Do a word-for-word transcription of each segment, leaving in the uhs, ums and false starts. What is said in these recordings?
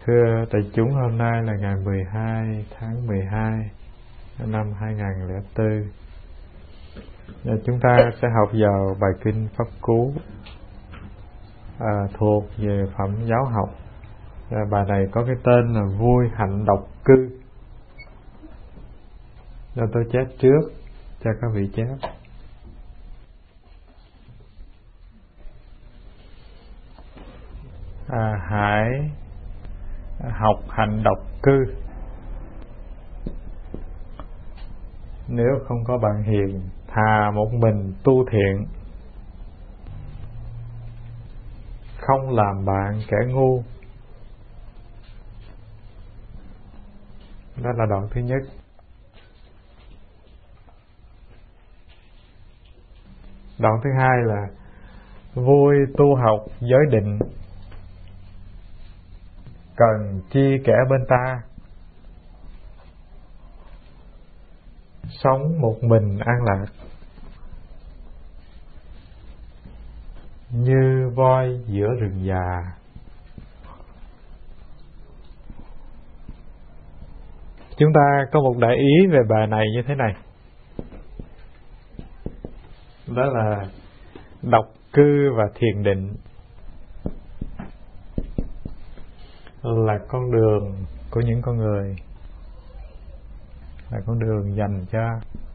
Thưa đại chúng, hôm nay là ngày mười hai tháng mười hai năm hai nghìn không trăm lẻ bốn. Và chúng ta sẽ học vào bài kinh Pháp Cú à, thuộc về phẩm giáo học. Và bài này có cái tên là vui hạnh độc cư. Và tôi chép trước cho các vị chép. À, hãy học hạnh độc cư. Nếu không có bạn hiền, thà một mình tu thiện, không làm bạn kẻ ngu. Đó là đoạn thứ nhất. Đoạn thứ hai là vui tu học giới định, cần chi kẻ bên ta, sống một mình an lạc, như voi giữa rừng già. Chúng ta có một đại ý về bài này như thế này, đó là độc cư và thiền định là con đường của những con người, là con đường dành cho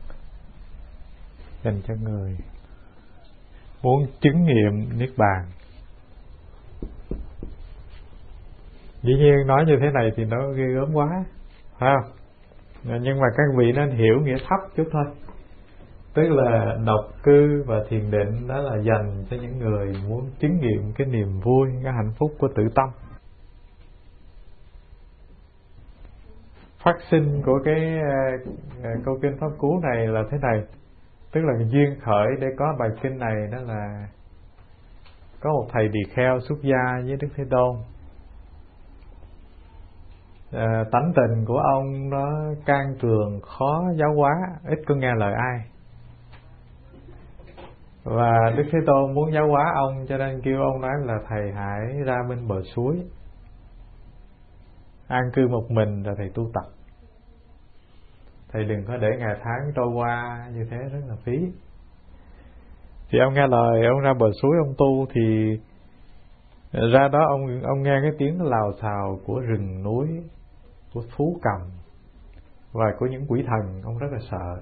dành cho người muốn chứng nghiệm niết bàn. Dĩ nhiên nói như thế này thì nó ghê gớm quá, phải không? Nhưng mà các vị nên hiểu nghĩa thấp chút thôi. Tức là độc cư và thiền định đó là dành cho những người muốn chứng nghiệm cái niềm vui, cái hạnh phúc của tự tâm. Phát sinh của cái uh, câu kinh Pháp Cú này là thế này. Tức là duyên khởi để có bài kinh này đó là có một thầy tỳ kheo xuất gia với Đức Thế Tôn. À, tánh tình của ông nó can cường, khó giáo hóa, ít có nghe lời ai. Và Đức Thế Tôn muốn giáo hóa ông, cho nên kêu ông nói là thầy hãy ra bên bờ suối, an cư một mình rồi thầy tu tập. Thầy đừng có để ngày tháng trôi qua như thế, rất là phí. Thì ông nghe lời, ông ra bờ suối ông tu. Thì ra đó ông ông nghe cái tiếng lào xào của rừng núi, của thú cầm và của những quỷ thần. Ông rất là sợ.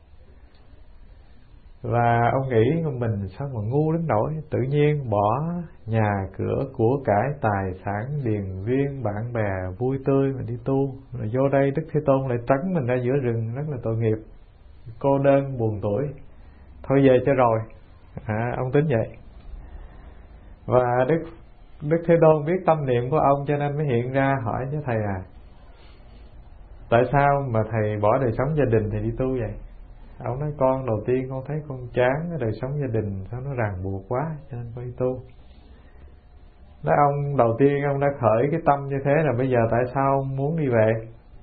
Và ông nghĩ mình sao mà ngu đến nỗi tự nhiên bỏ nhà cửa của cải tài sản điền viên bạn bè vui tươi mình đi tu, rồi vô đây Đức Thế Tôn lại trấn mình ra giữa rừng, rất là tội nghiệp, cô đơn buồn tuổi, thôi về cho rồi. À, ông tính vậy. Và Đức Đức Thế Tôn biết tâm niệm của ông, cho nên mới hiện ra hỏi với thầy à, tại sao mà thầy bỏ đời sống gia đình thì đi tu vậy? Ông nói con đầu tiên con thấy con chán cái đời sống gia đình, sao nó ràng buộc quá, cho nên phải tu. Nói ông đầu tiên ông đã khởi cái tâm như thế là bây giờ tại sao ông muốn đi về?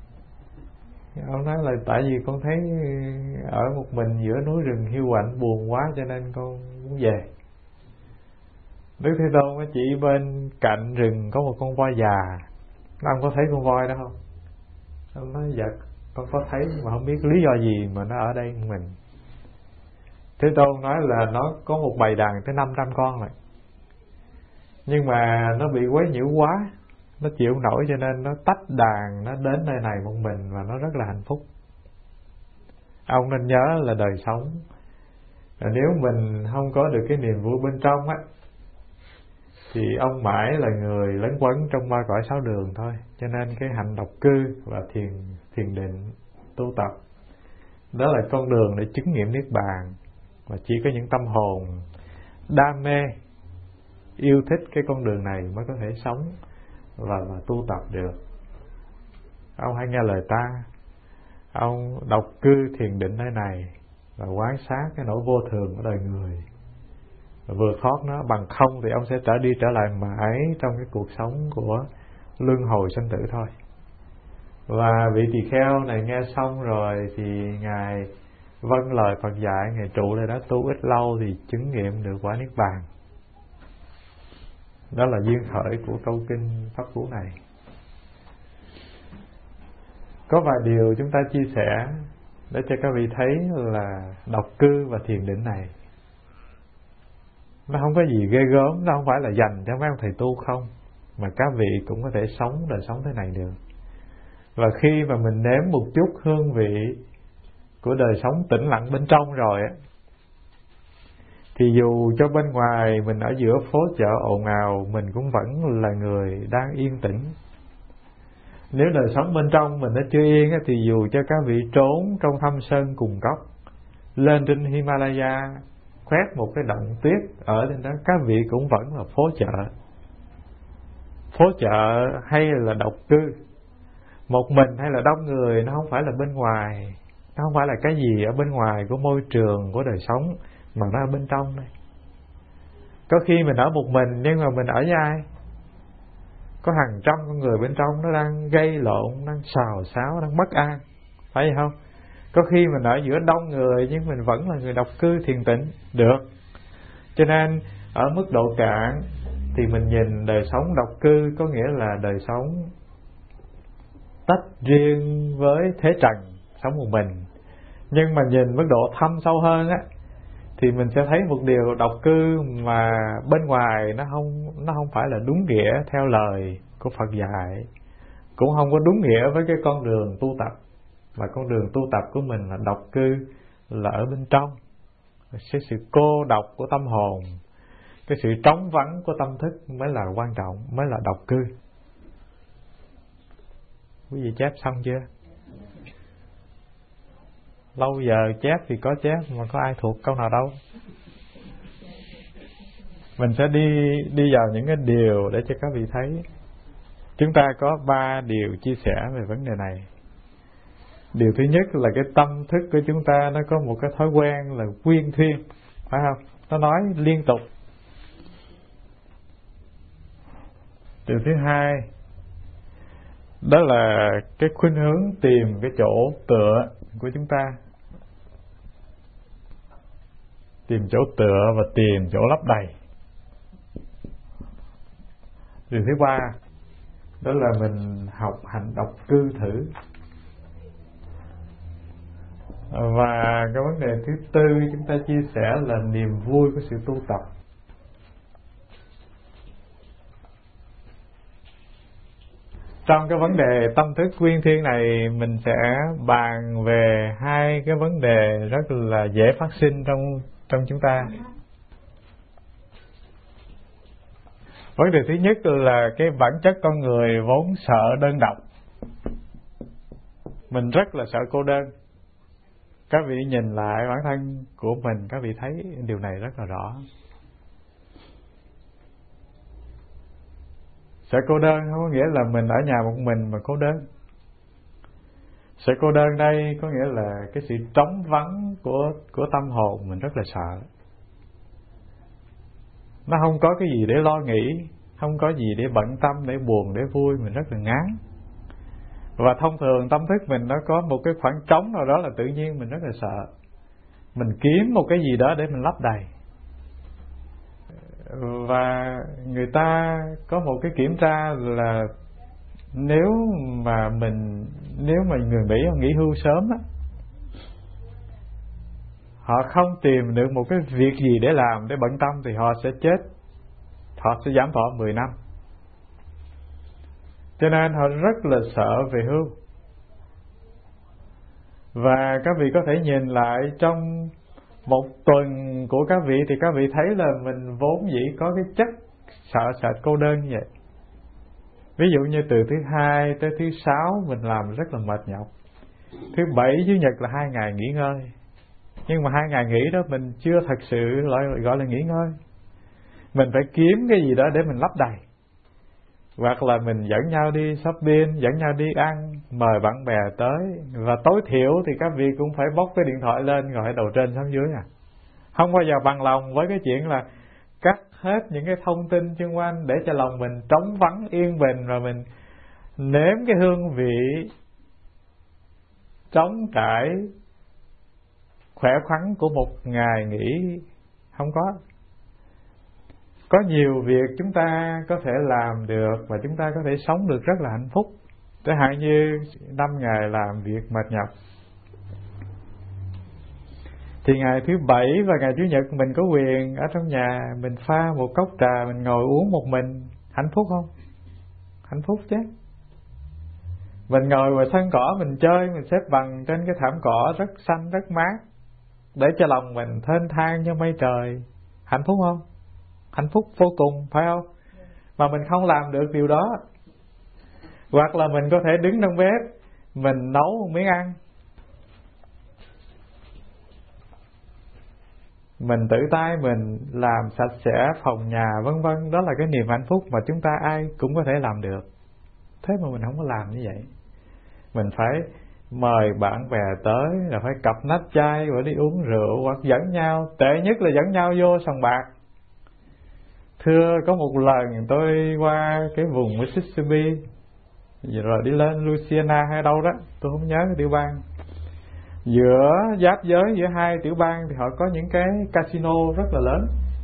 Ông nói là tại vì con thấy ở một mình giữa núi rừng hiu quạnh buồn quá, cho nên con muốn về. Đức Thế Tôn mới chỉ bên cạnh rừng có một con voi già. Ông có thấy con voi đó không? Ông nói dạ con có thấy, mà không biết lý do gì mà nó ở đây một mình. Thế Tôn nói là nó có một bầy đàn tới năm trăm con rồi, nhưng mà nó bị quấy nhiễu quá, nó chịu không nổi, cho nên nó tách đàn, nó đến nơi này một mình và nó rất là hạnh phúc. Ông nên nhớ là đời sống, nếu mình không có được cái niềm vui bên trong á, thì ông mãi là người lấn quấn trong ba cõi sáu đường thôi. Cho nên cái hạnh độc cư và thiền thiền định tu tập đó là con đường để chứng nghiệm niết bàn, và chỉ có những tâm hồn đam mê yêu thích cái con đường này mới có thể sống và, và tu tập được. Ông hãy nghe lời ta, ông độc cư thiền định nơi này và quán sát cái nỗi vô thường của đời người, vừa thoát nó. Bằng không thì ông sẽ trở đi trở lại mãi trong cái cuộc sống của luân hồi sinh tử thôi. Và vị tỳ kheo này nghe xong rồi thì ngài vâng lời Phật dạy, ngài trụ lại đó tu ít lâu thì chứng nghiệm được quả niết bàn. Đó là duyên khởi của câu kinh Pháp Cú này. Có vài điều chúng ta chia sẻ để cho các vị thấy là độc cư và thiền định này nó không có gì ghê gớm, nó không phải là dành cho mấy ông thầy tu không, mà các vị cũng có thể sống đời sống thế này được. Và khi mà mình nếm một chút hương vị của đời sống tĩnh lặng bên trong rồi á, thì dù cho bên ngoài mình ở giữa phố chợ ồn ào, mình cũng vẫn là người đang yên tĩnh. Nếu đời sống bên trong mình nó chưa yên á, thì dù cho các vị trốn trong thâm sơn cùng cốc, lên trên Himalaya khoét một cái động tuyết ở trên đó, các vị cũng vẫn là phố chợ. Phố chợ hay là độc cư, một mình hay là đông người, nó không phải là bên ngoài, nó không phải là cái gì ở bên ngoài của môi trường của đời sống, mà nó ở bên trong đây. Có khi mình ở một mình nhưng mà mình ở với ai? Có hàng trăm con người bên trong nó đang gây lộn, đang xào xáo, đang bất an, phải vậy không? Có khi mình ở giữa đông người nhưng mình vẫn là người độc cư thiền tĩnh, được. Cho nên ở mức độ cạn thì mình nhìn đời sống độc cư có nghĩa là đời sống tách riêng với thế trần, sống một mình. Nhưng mà nhìn mức độ thâm sâu hơn á, thì mình sẽ thấy một điều độc cư mà bên ngoài nó không nó không phải là đúng nghĩa theo lời của Phật dạy, cũng không có đúng nghĩa với cái con đường tu tập, mà con đường tu tập của mình là độc cư, là ở bên trong, cái sự cô độc của tâm hồn, cái sự trống vắng của tâm thức mới là quan trọng, mới là độc cư. Quý vị chép xong chưa? Lâu giờ chép thì có chép, mà có ai thuộc câu nào đâu. Mình sẽ đi đi vào những cái điều để cho các vị thấy. Chúng ta có ba điều chia sẻ về vấn đề này. Điều thứ nhất là cái tâm thức của chúng ta nó có một cái thói quen là quyên thuyên, phải không? Nó nói liên tục. Điều thứ hai đó là cái khuynh hướng tìm cái chỗ tựa của chúng ta, tìm chỗ tựa và tìm chỗ lấp đầy. Điều thứ ba đó là mình học hành độc cư thử. Và cái vấn đề thứ tư chúng ta chia sẻ là niềm vui của sự tu tập. Trong cái vấn đề tâm thức quyên thiên này, mình sẽ bàn về hai cái vấn đề rất là dễ phát sinh trong trong chúng ta. Vấn đề thứ nhất là cái bản chất con người vốn sợ đơn độc. Mình rất là sợ cô đơn. Các vị nhìn lại bản thân của mình, các vị thấy điều này rất là rõ. Sợ cô đơn không có nghĩa là mình ở nhà một mình mà cô đơn. Sợ cô đơn đây có nghĩa là cái sự trống vắng của của tâm hồn mình rất là sợ. Nó không có cái gì để lo nghĩ, không có gì để bận tâm, để buồn, để vui, mình rất là ngán. Và thông thường tâm thức mình nó có một cái khoảng trống nào đó là tự nhiên mình rất là sợ. Mình kiếm một cái gì đó để mình lấp đầy. Và người ta có một cái kiểm tra là nếu mà mình nếu mà người Mỹ họ nghỉ hưu sớm á, họ không tìm được một cái việc gì để làm, để bận tâm, thì họ sẽ chết, họ sẽ giảm thọ mười năm. Cho nên họ rất là sợ về hưu. Và các vị có thể nhìn lại trong một tuần của các vị thì các vị thấy là mình vốn dĩ có cái chất sợ sệt cô đơn như vậy. Ví dụ như từ thứ hai tới thứ sáu mình làm rất là mệt nhọc. Thứ bảy chủ nhật là hai ngày nghỉ ngơi. Nhưng mà hai ngày nghỉ đó mình chưa thật sự gọi là nghỉ ngơi. Mình phải kiếm cái gì đó để mình lấp đầy. Hoặc là mình dẫn nhau đi shopping, dẫn nhau đi ăn, mời bạn bè tới. Và tối thiểu thì các vị cũng phải bóc cái điện thoại lên gọi đầu trên xuống dưới à. Không bao giờ bằng lòng với cái chuyện là cắt hết những cái thông tin xung quanh để cho lòng mình trống vắng yên bình, và mình nếm cái hương vị trống trải khỏe khoắn của một ngày nghỉ. Không có. Có nhiều việc chúng ta có thể làm được và chúng ta có thể sống được rất là hạnh phúc. Chẳng hạn như năm ngày làm việc mệt nhọc, thì ngày thứ bảy và ngày chủ nhật mình có quyền ở trong nhà mình pha một cốc trà, mình ngồi uống một mình. Hạnh phúc không? Hạnh phúc chứ. Mình ngồi ngoài sân cỏ mình chơi, mình xếp bằng trên cái thảm cỏ rất xanh rất mát, để cho lòng mình thênh thang như mây trời. Hạnh phúc không? Hạnh phúc vô cùng, phải không? Mà mình không làm được điều đó. Hoặc là mình có thể đứng trong bếp, mình nấu một miếng ăn, mình tự tay mình làm sạch sẽ phòng nhà vân vân. Đó là cái niềm hạnh phúc mà chúng ta ai cũng có thể làm được. Thế mà mình không có làm như vậy. Mình phải mời bạn bè tới, là phải cặp nách chai và đi uống rượu, hoặc dẫn nhau, tệ nhất là dẫn nhau vô sòng bạc. Thưa, có một lần tôi qua cái vùng Mississippi, rồi đi lên Louisiana hay đâu đó, tôi không nhớ cái tiểu bang. Giữa giáp giới giữa hai tiểu bang thì họ có những cái casino rất là lớn.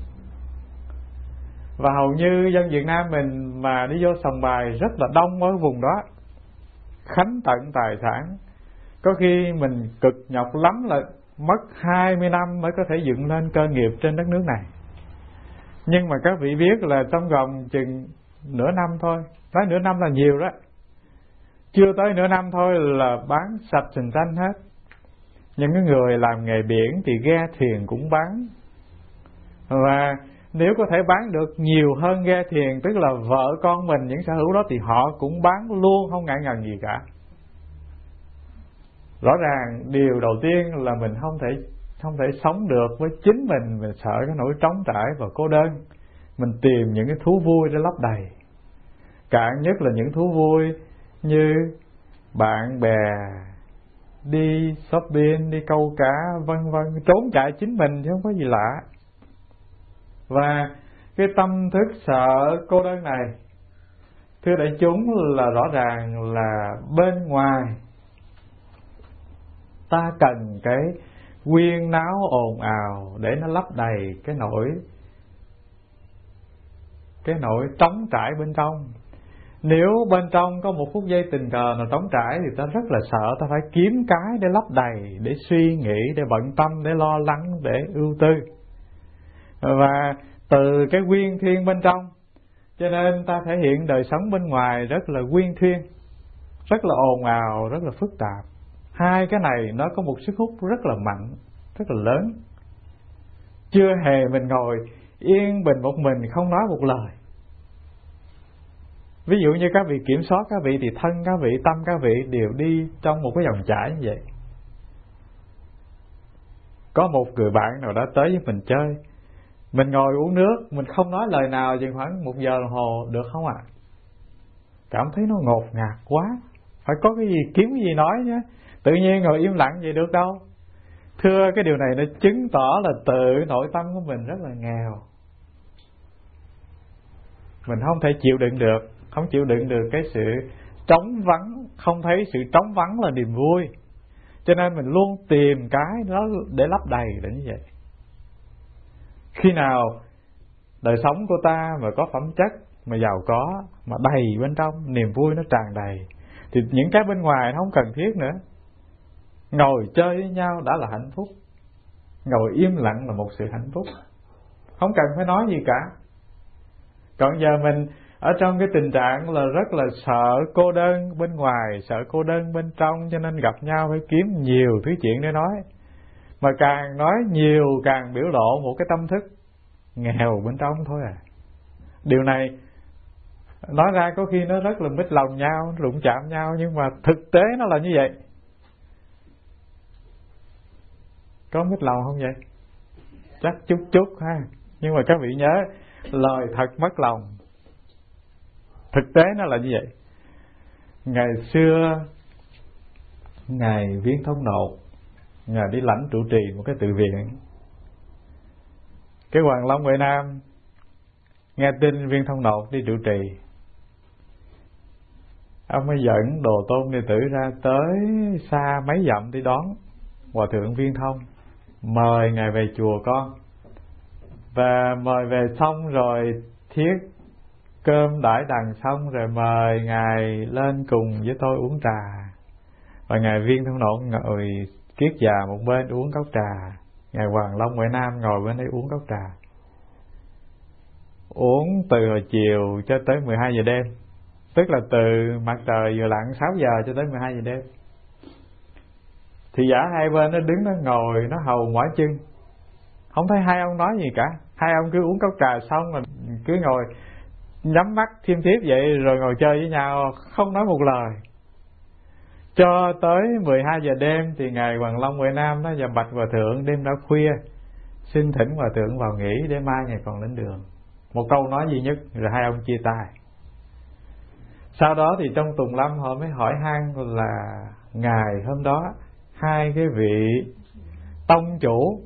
Và hầu như dân Việt Nam mình mà đi vô sòng bài rất là đông ở vùng đó, khánh tận tài sản. Có khi mình cực nhọc lắm là mất hai mươi năm mới có thể dựng lên cơ nghiệp trên đất nước này. Nhưng mà các vị biết là trong vòng chừng nửa năm thôi, nói nửa năm là nhiều đó, chưa tới nửa năm thôi là bán sạch sành xanh hết. Những cái người làm nghề biển thì ghe thuyền cũng bán. Và nếu có thể bán được nhiều hơn ghe thuyền, tức là vợ con mình những sở hữu đó, thì họ cũng bán luôn, không ngại ngần gì cả. Rõ ràng điều đầu tiên là mình không thể không thể sống được với chính mình. Mình sợ cái nỗi trống trải và cô đơn. Mình tìm những cái thú vui để lấp đầy. Cạn nhất là những thú vui như bạn bè, đi shopping, đi câu cá, vân vân, trốn chạy chính mình chứ không có gì lạ. Và cái tâm thức sợ cô đơn này, thưa đại chúng, là rõ ràng là bên ngoài ta cần cái huyên náo ồn ào để nó lấp đầy cái nỗi cái nỗi trống trải bên trong. Nếu bên trong có một phút giây tình cờ nào trống trải thì ta rất là sợ, ta phải kiếm cái để lấp đầy, để suy nghĩ, để bận tâm, để lo lắng, để ưu tư. Và từ cái quyên thuyên bên trong, cho nên ta thể hiện đời sống bên ngoài rất là quyên thuyên, rất là ồn ào, rất là phức tạp. Hai cái này nó có một sức hút rất là mạnh, rất là lớn. Chưa hề mình ngồi yên bình một mình không nói một lời. Ví dụ như các vị kiểm soát các vị thì thân các vị, tâm các vị đều đi trong một cái dòng chảy như vậy. Có một người bạn nào đó tới với mình chơi, mình ngồi uống nước, mình không nói lời nào chừng khoảng một giờ đồng hồ, được không ạ? À? Cảm thấy nó ngột ngạt quá, phải có cái gì kiếm cái gì nói nhé. Tự nhiên ngồi im lặng vậy được đâu. Thưa, cái điều này nó chứng tỏ là tự nội tâm của mình rất là nghèo. Mình không thể chịu đựng được, không chịu đựng được cái sự trống vắng, không thấy sự trống vắng là niềm vui. Cho nên mình luôn tìm cái đó để lấp đầy là như vậy. Khi nào đời sống của ta mà có phẩm chất, mà giàu có, mà đầy bên trong, niềm vui nó tràn đầy, thì những cái bên ngoài nó không cần thiết nữa. Ngồi chơi với nhau đã là hạnh phúc. Ngồi im lặng là một sự hạnh phúc, không cần phải nói gì cả. Còn giờ mình ở trong cái tình trạng là rất là sợ cô đơn bên ngoài, sợ cô đơn bên trong, cho nên gặp nhau phải kiếm nhiều thứ chuyện để nói. Mà càng nói nhiều càng biểu lộ một cái tâm thức nghèo bên trong thôi à. Điều này nói ra có khi nó rất là mít lòng nhau, nó đụng chạm nhau, nhưng mà thực tế nó là như vậy. Có mít lòng không vậy? Chắc chút chút ha. Nhưng mà các vị nhớ, lời thật mất lòng. Thực tế nó là như vậy. Ngày xưa, Ngài Viên Thông Nột, Ngài đi lãnh trụ trì một cái tự viện. Cái Hoàng Long Huệ Nam nghe tin Viên Thông Nột đi trụ trì, ông mới dẫn đồ tôn đệ tử ra tới xa mấy dặm đi đón Hòa Thượng Viên Thông, mời Ngài về chùa con. Và mời về xong rồi thiết cơm đãi đằng xong rồi mời Ngài lên cùng với tôi uống trà. Và Ngài Viên Thông Nộ ngồi kiết già một bên uống cốc trà, Ngài Hoàng Long Huệ Nam ngồi bên đấy uống cốc trà. Uống từ hồi chiều cho tới mười hai giờ đêm, tức là từ mặt trời vừa lặn sáu giờ cho tới mười hai giờ đêm. Thì giả hai bên nó đứng nó ngồi nó hầu mỏi chân, không thấy hai ông nói gì cả. Hai ông cứ uống cốc trà xong rồi cứ ngồi nhắm mắt thiêm thiếp vậy, rồi ngồi chơi với nhau không nói một lời. Cho tới mười hai giờ đêm thì Ngài Hoàng Long Huệ Nam nó và bạch Hòa Thượng đêm đã khuya, xin thỉnh Hòa Thượng vào nghỉ để mai Ngài còn lên đường. Một câu nói duy nhất rồi hai ông chia tay. Sau đó thì trong Tùng Lâm họ mới hỏi han là ngày hôm đó hai cái vị tông chủ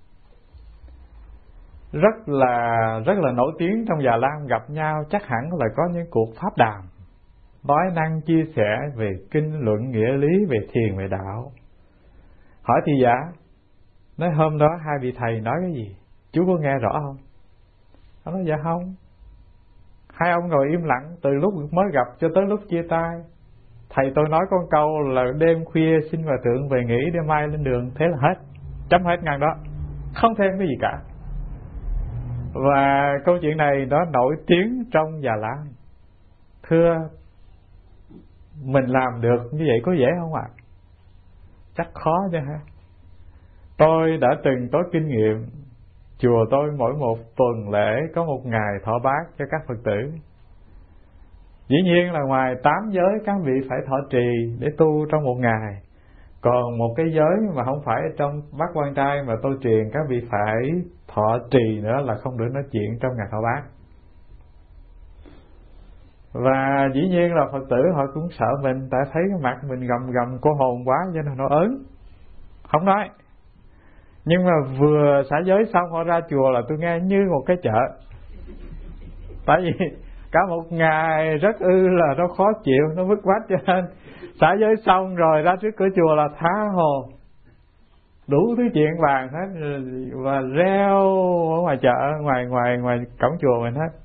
rất là rất là nổi tiếng trong Già Lam gặp nhau, chắc hẳn là có những cuộc pháp đàm nói năng chia sẻ về kinh luận nghĩa lý, về thiền, về đạo. Hỏi thì giả, nói hôm đó hai vị thầy nói cái gì, chú có nghe rõ không? Ông nói dạ không. Hai ông ngồi im lặng từ lúc mới gặp cho tới lúc chia tay. Thầy tôi nói con câu là đêm khuya xin Hòa Thượng về nghỉ để mai lên đường, thế là hết, chấm hết ngang đó, không thêm cái gì cả. Và câu chuyện này nó nổi tiếng trong Già Lam. Thưa, mình làm được như vậy có dễ không ạ? À? Chắc khó chứ ha. Tôi đã từng có kinh nghiệm. Chùa tôi mỗi một tuần lễ có một ngày thọ bát cho các Phật tử. Dĩ nhiên là ngoài tám giới các vị phải thọ trì để tu trong một ngày. Còn một cái giới mà không phải trong bát quan trai mà tôi truyền các vị phải thọ trì nữa là không được nói chuyện trong ngày thọ bát. Và dĩ nhiên là Phật tử họ cũng sợ mình, tại thấy cái mặt mình gầm gầm cô hồn quá cho nên nó ớn, không nói. Nhưng mà vừa xả giới xong họ ra chùa là tôi nghe như một cái chợ. Tại vì cả một ngày rất ư là nó khó chịu, nó bức bách, cho nên xả giới xong rồi ra trước cửa chùa là tha hồ, đủ thứ chuyện bàn hết, và reo ở ngoài chợ, ngoài ngoài ngoài cổng chùa mình hết.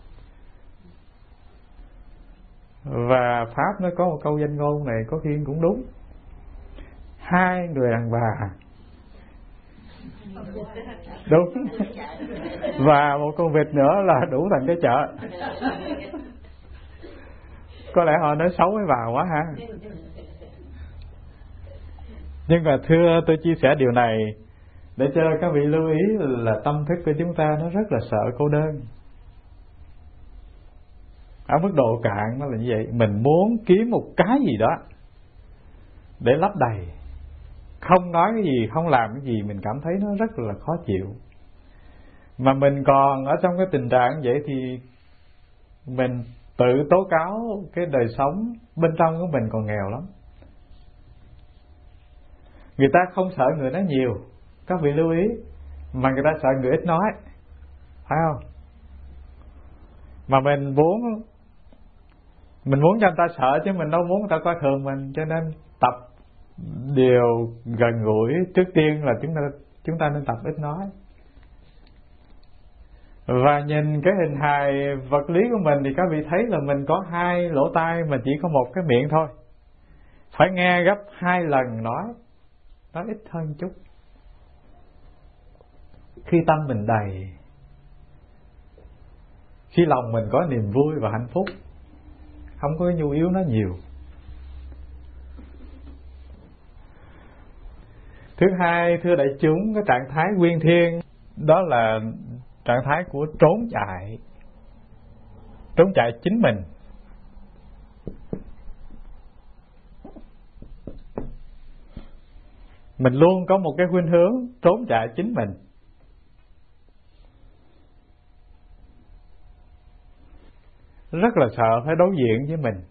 Và Pháp nó có một câu danh ngôn này có khi cũng đúng: hai người đàn bà, đúng, và một con vịt nữa là đủ thành cái chợ. Có lẽ họ nói xấu với bà quá ha. Nhưng mà thưa, tôi chia sẻ điều này để cho các vị lưu ý là tâm thức của chúng ta nó rất là sợ cô đơn. Ở mức độ cạn nó là như vậy. Mình muốn kiếm một cái gì đó để lấp đầy, không nói cái gì, không làm cái gì, mình cảm thấy nó rất là khó chịu. Mà mình còn ở trong cái tình trạng vậy thì mình tự tố cáo cái đời sống bên trong của mình còn nghèo lắm. Người ta không sợ người nói nhiều, các vị lưu ý, mà người ta sợ người ít nói, phải không? Mà mình muốn Mình muốn cho người ta sợ chứ mình đâu muốn người ta coi thường mình. Cho nên tập điều gần gũi. Trước tiên là chúng ta chúng ta nên tập ít nói. Và nhìn cái hình hài vật lý của mình thì các vị thấy là mình có hai lỗ tai mà chỉ có một cái miệng thôi. Phải nghe gấp hai lần nói, nói ít hơn chút. Khi tâm mình đầy, khi lòng mình có niềm vui và hạnh phúc, không có cái nhu yếu nó nhiều. Thứ hai, thưa đại chúng, cái trạng thái nguyên thiên đó là trạng thái của trốn chạy. Trốn chạy chính mình. Mình luôn có một cái khuynh hướng trốn chạy chính mình. Rất là sợ phải đối diện với mình,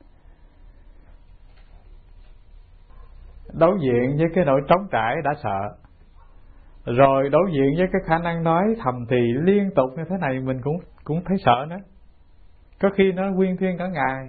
đối diện với cái nỗi trống trải đã sợ, rồi đối diện với cái khả năng nói thầm thì liên tục như thế này mình cũng cũng thấy sợ nữa. Có khi nó nguyên thiên cả ngày.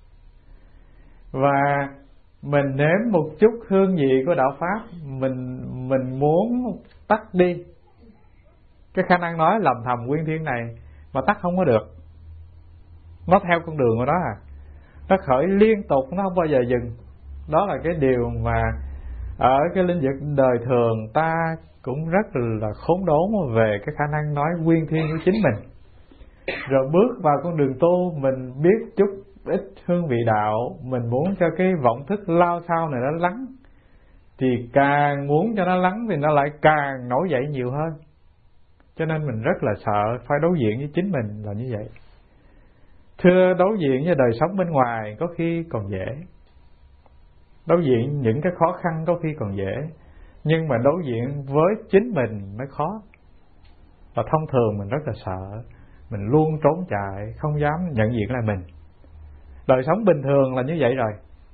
Và mình nếm một chút hương vị của đạo Pháp, mình mình muốn tắt đi cái khả năng nói lầm thầm nguyên thiên này, mà tắt không có được. nó theo con đường của nó à, nó khởi liên tục, nó không bao giờ dừng. Đó là cái điều mà ở cái lĩnh vực đời thường ta cũng rất là khốn đốn về cái khả năng nói nguyên thiên của chính mình. Rồi bước vào con đường tu, mình biết chút ít hương vị đạo, mình muốn cho cái vọng thức lao sao này nó lắng, thì càng muốn cho nó lắng thì nó lại càng nổi dậy nhiều hơn. Cho nên mình rất là sợ phải đối diện với chính mình là như vậy. Thưa, đối diện với đời sống bên ngoài có khi còn dễ, đối diện những cái khó khăn có khi còn dễ, nhưng mà đối diện với chính mình mới khó. Và thông thường mình rất là sợ, mình luôn trốn chạy, không dám nhận diện lại mình. Đời sống bình thường là như vậy rồi.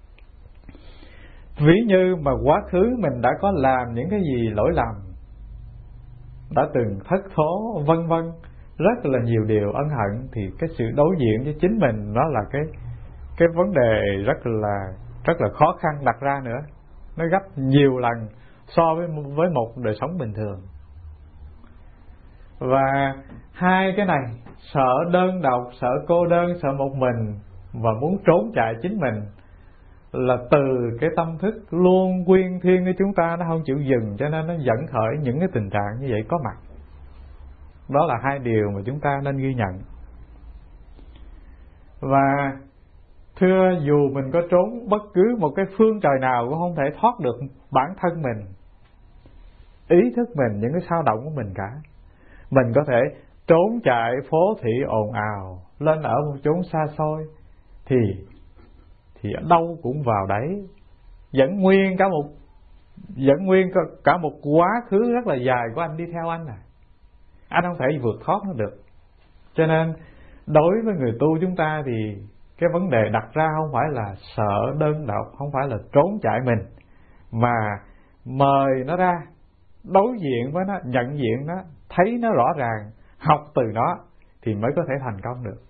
Ví như mà quá khứ mình đã có làm những cái gì lỗi lầm, đã từng thất thố vân vân, rất là nhiều điều ân hận, thì cái sự đối diện với chính mình nó là cái cái vấn đề rất là rất là khó khăn đặt ra nữa. Nó gấp nhiều lần so với với một đời sống bình thường. Và hai cái này, sợ đơn độc, sợ cô đơn, sợ một mình và muốn trốn chạy chính mình, là từ cái tâm thức luôn quyên thiên của chúng ta nó không chịu dừng, cho nên nó dẫn khởi những cái tình trạng như vậy có mặt. Đó là hai điều mà chúng ta nên ghi nhận. Và thưa, dù mình có trốn bất cứ một cái phương trời nào cũng không thể thoát được bản thân mình, ý thức mình, những cái sao động của mình cả. Mình có thể trốn chạy phố thị ồn ào, lên ở một chốn xa xôi, thì thì ở đâu cũng vào đấy, vẫn nguyên cả một vẫn nguyên cả một quá khứ rất là dài của anh đi theo anh à. Anh không thể vượt thoát nó được. Cho nên đối với người tu chúng ta thì cái vấn đề đặt ra không phải là sợ đơn độc, không phải là trốn chạy mình, mà mời nó ra, đối diện với nó, nhận diện nó, thấy nó rõ ràng, học từ nó thì mới có thể thành công được.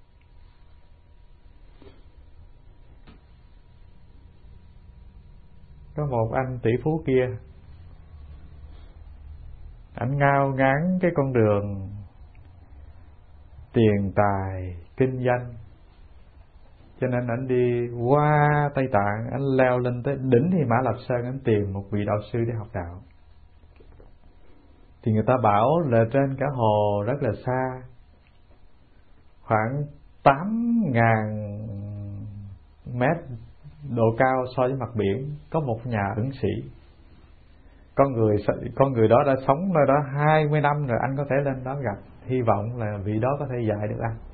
Có một anh tỷ phú kia, anh ngao ngán cái con đường tiền tài kinh doanh, cho nên anh đi qua Tây Tạng, anh leo lên tới đỉnh Hy Mã Lạp Sơn, anh tìm một vị đạo sư để học đạo. Thì người ta bảo là trên cả hồ rất là xa, khoảng tám ngàn mét độ cao so với mặt biển, có một nhà ẩn sĩ. Con người con người đó đã sống nơi đó hai mươi năm rồi, anh có thể lên đó gặp, hy vọng là vị đó có thể dạy được anh.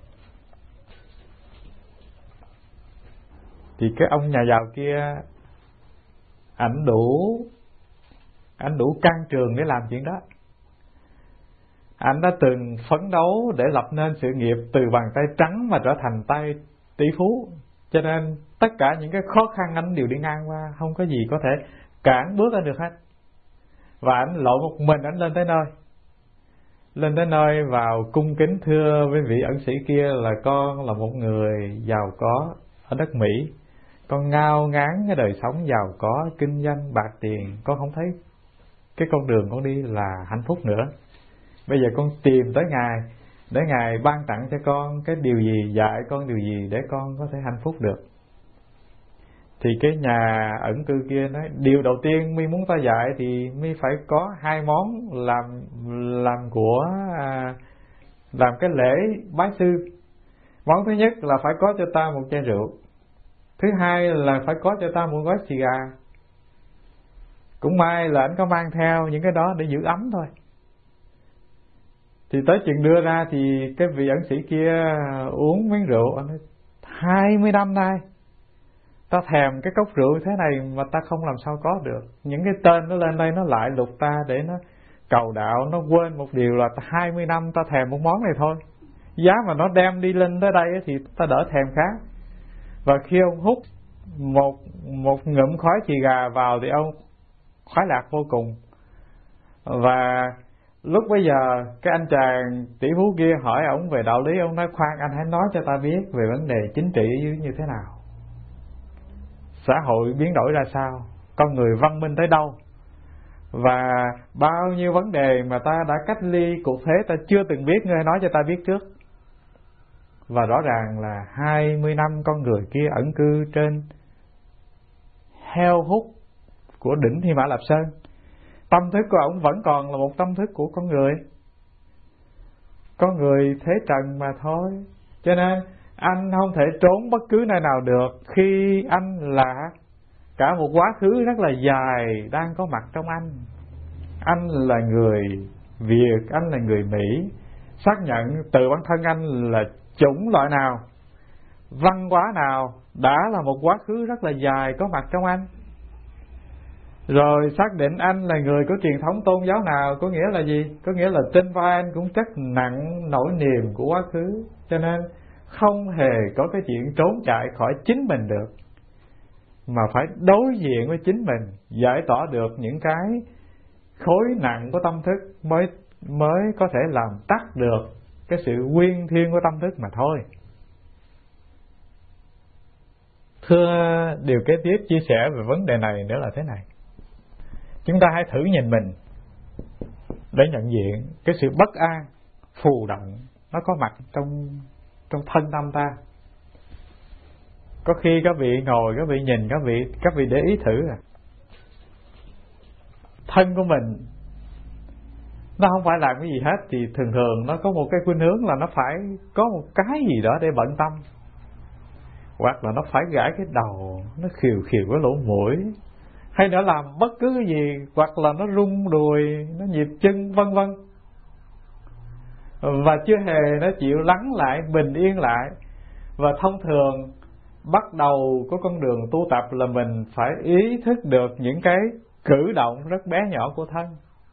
Thì cái ông nhà giàu kia, ảnh đủ ảnh đủ can trường để làm chuyện đó. Anh đã từng phấn đấu để lập nên sự nghiệp từ bàn tay trắng mà trở thành tay tỷ phú, cho nên tất cả những cái khó khăn anh đều đi ngang qua, không có gì có thể cản bước anh được hết. Và anh lội một mình anh lên tới nơi, lên tới nơi vào cung kính thưa với vị ẩn sĩ kia là con là một người giàu có ở đất Mỹ, con ngao ngán cái đời sống giàu có, kinh doanh bạc tiền, con không thấy cái con đường con đi là hạnh phúc nữa. Bây giờ con tìm tới Ngài để Ngài ban tặng cho con cái điều gì, dạy con điều gì để con có thể hạnh phúc được. Thì cái nhà ẩn cư kia nói, điều đầu tiên mi muốn ta dạy thì mi phải có hai món làm làm của à, làm cái lễ bái sư. Món thứ nhất là phải có cho ta một chai rượu, thứ hai là phải có cho ta một gói xì gà. Cũng may là anh có mang theo những cái đó để giữ ấm thôi. Thì tới chuyện đưa ra thì cái vị ẩn sĩ kia uống miếng rượu, anh nói hai mươi năm nay ta thèm cái cốc rượu thế này mà ta không làm sao có được. Những cái tên nó lên đây nó lại lục ta để nó cầu đạo, nó quên một điều là hai mươi năm ta thèm một món này thôi. Giá mà nó đem đi lên tới đây thì ta đỡ thèm khác. Và khi ông hút một một ngụm khói chì gà vào thì ông khoái lạc vô cùng. Và lúc bấy giờ cái anh chàng tỷ phú kia hỏi ông về đạo lý, ông nói khoan anh hãy nói cho ta biết về vấn đề chính trị như thế nào, xã hội biến đổi ra sao, con người văn minh tới đâu, và bao nhiêu vấn đề mà ta đã cách ly cuộc thế ta chưa từng biết, ngươi nói cho ta biết trước. Và rõ ràng là hai mươi năm con người kia ẩn cư trên heo hút của đỉnh Hy Mã Lạp Sơn. Tâm thức của ông vẫn còn là một tâm thức của con người, con người thế trần mà thôi. Cho nên anh không thể trốn bất cứ nơi nào được, khi anh là cả một quá khứ rất là dài đang có mặt trong anh. Anh là người Việt, anh là người Mỹ, xác nhận từ bản thân anh là chủng loại nào, văn hóa nào, đã là một quá khứ rất là dài có mặt trong anh. Rồi xác định anh là người có truyền thống tôn giáo nào, có nghĩa là gì? Có nghĩa là trên vai anh cũng chất nặng nỗi niềm của quá khứ. Cho nên không hề có cái chuyện trốn chạy khỏi chính mình được, mà phải đối diện với chính mình, giải tỏa được những cái khối nặng của tâm thức mới mới có thể làm tắt được cái sự quyên thiên của tâm thức mà thôi. Thưa, điều kế tiếp chia sẻ về vấn đề này nữa là thế này. Chúng ta hãy thử nhìn mình để nhận diện cái sự bất an, phù động nó có mặt trong trong thân tâm ta. Có khi các vị ngồi, các vị nhìn, các vị các vị để ý thử à. Thân của mình nó không phải làm cái gì hết, thì thường thường nó có một cái khuynh hướng là nó phải có một cái gì đó để bận tâm, hoặc là nó phải gãi cái đầu, nó khều khều cái lỗ mũi, hay nó làm bất cứ cái gì, hoặc là nó rung đùi, nó nhịp chân, vân vân. Và chưa hề nó chịu lắng lại, bình yên lại. Và thông thường bắt đầu có con đường tu tập là mình phải ý thức được những cái cử động rất bé nhỏ của thân,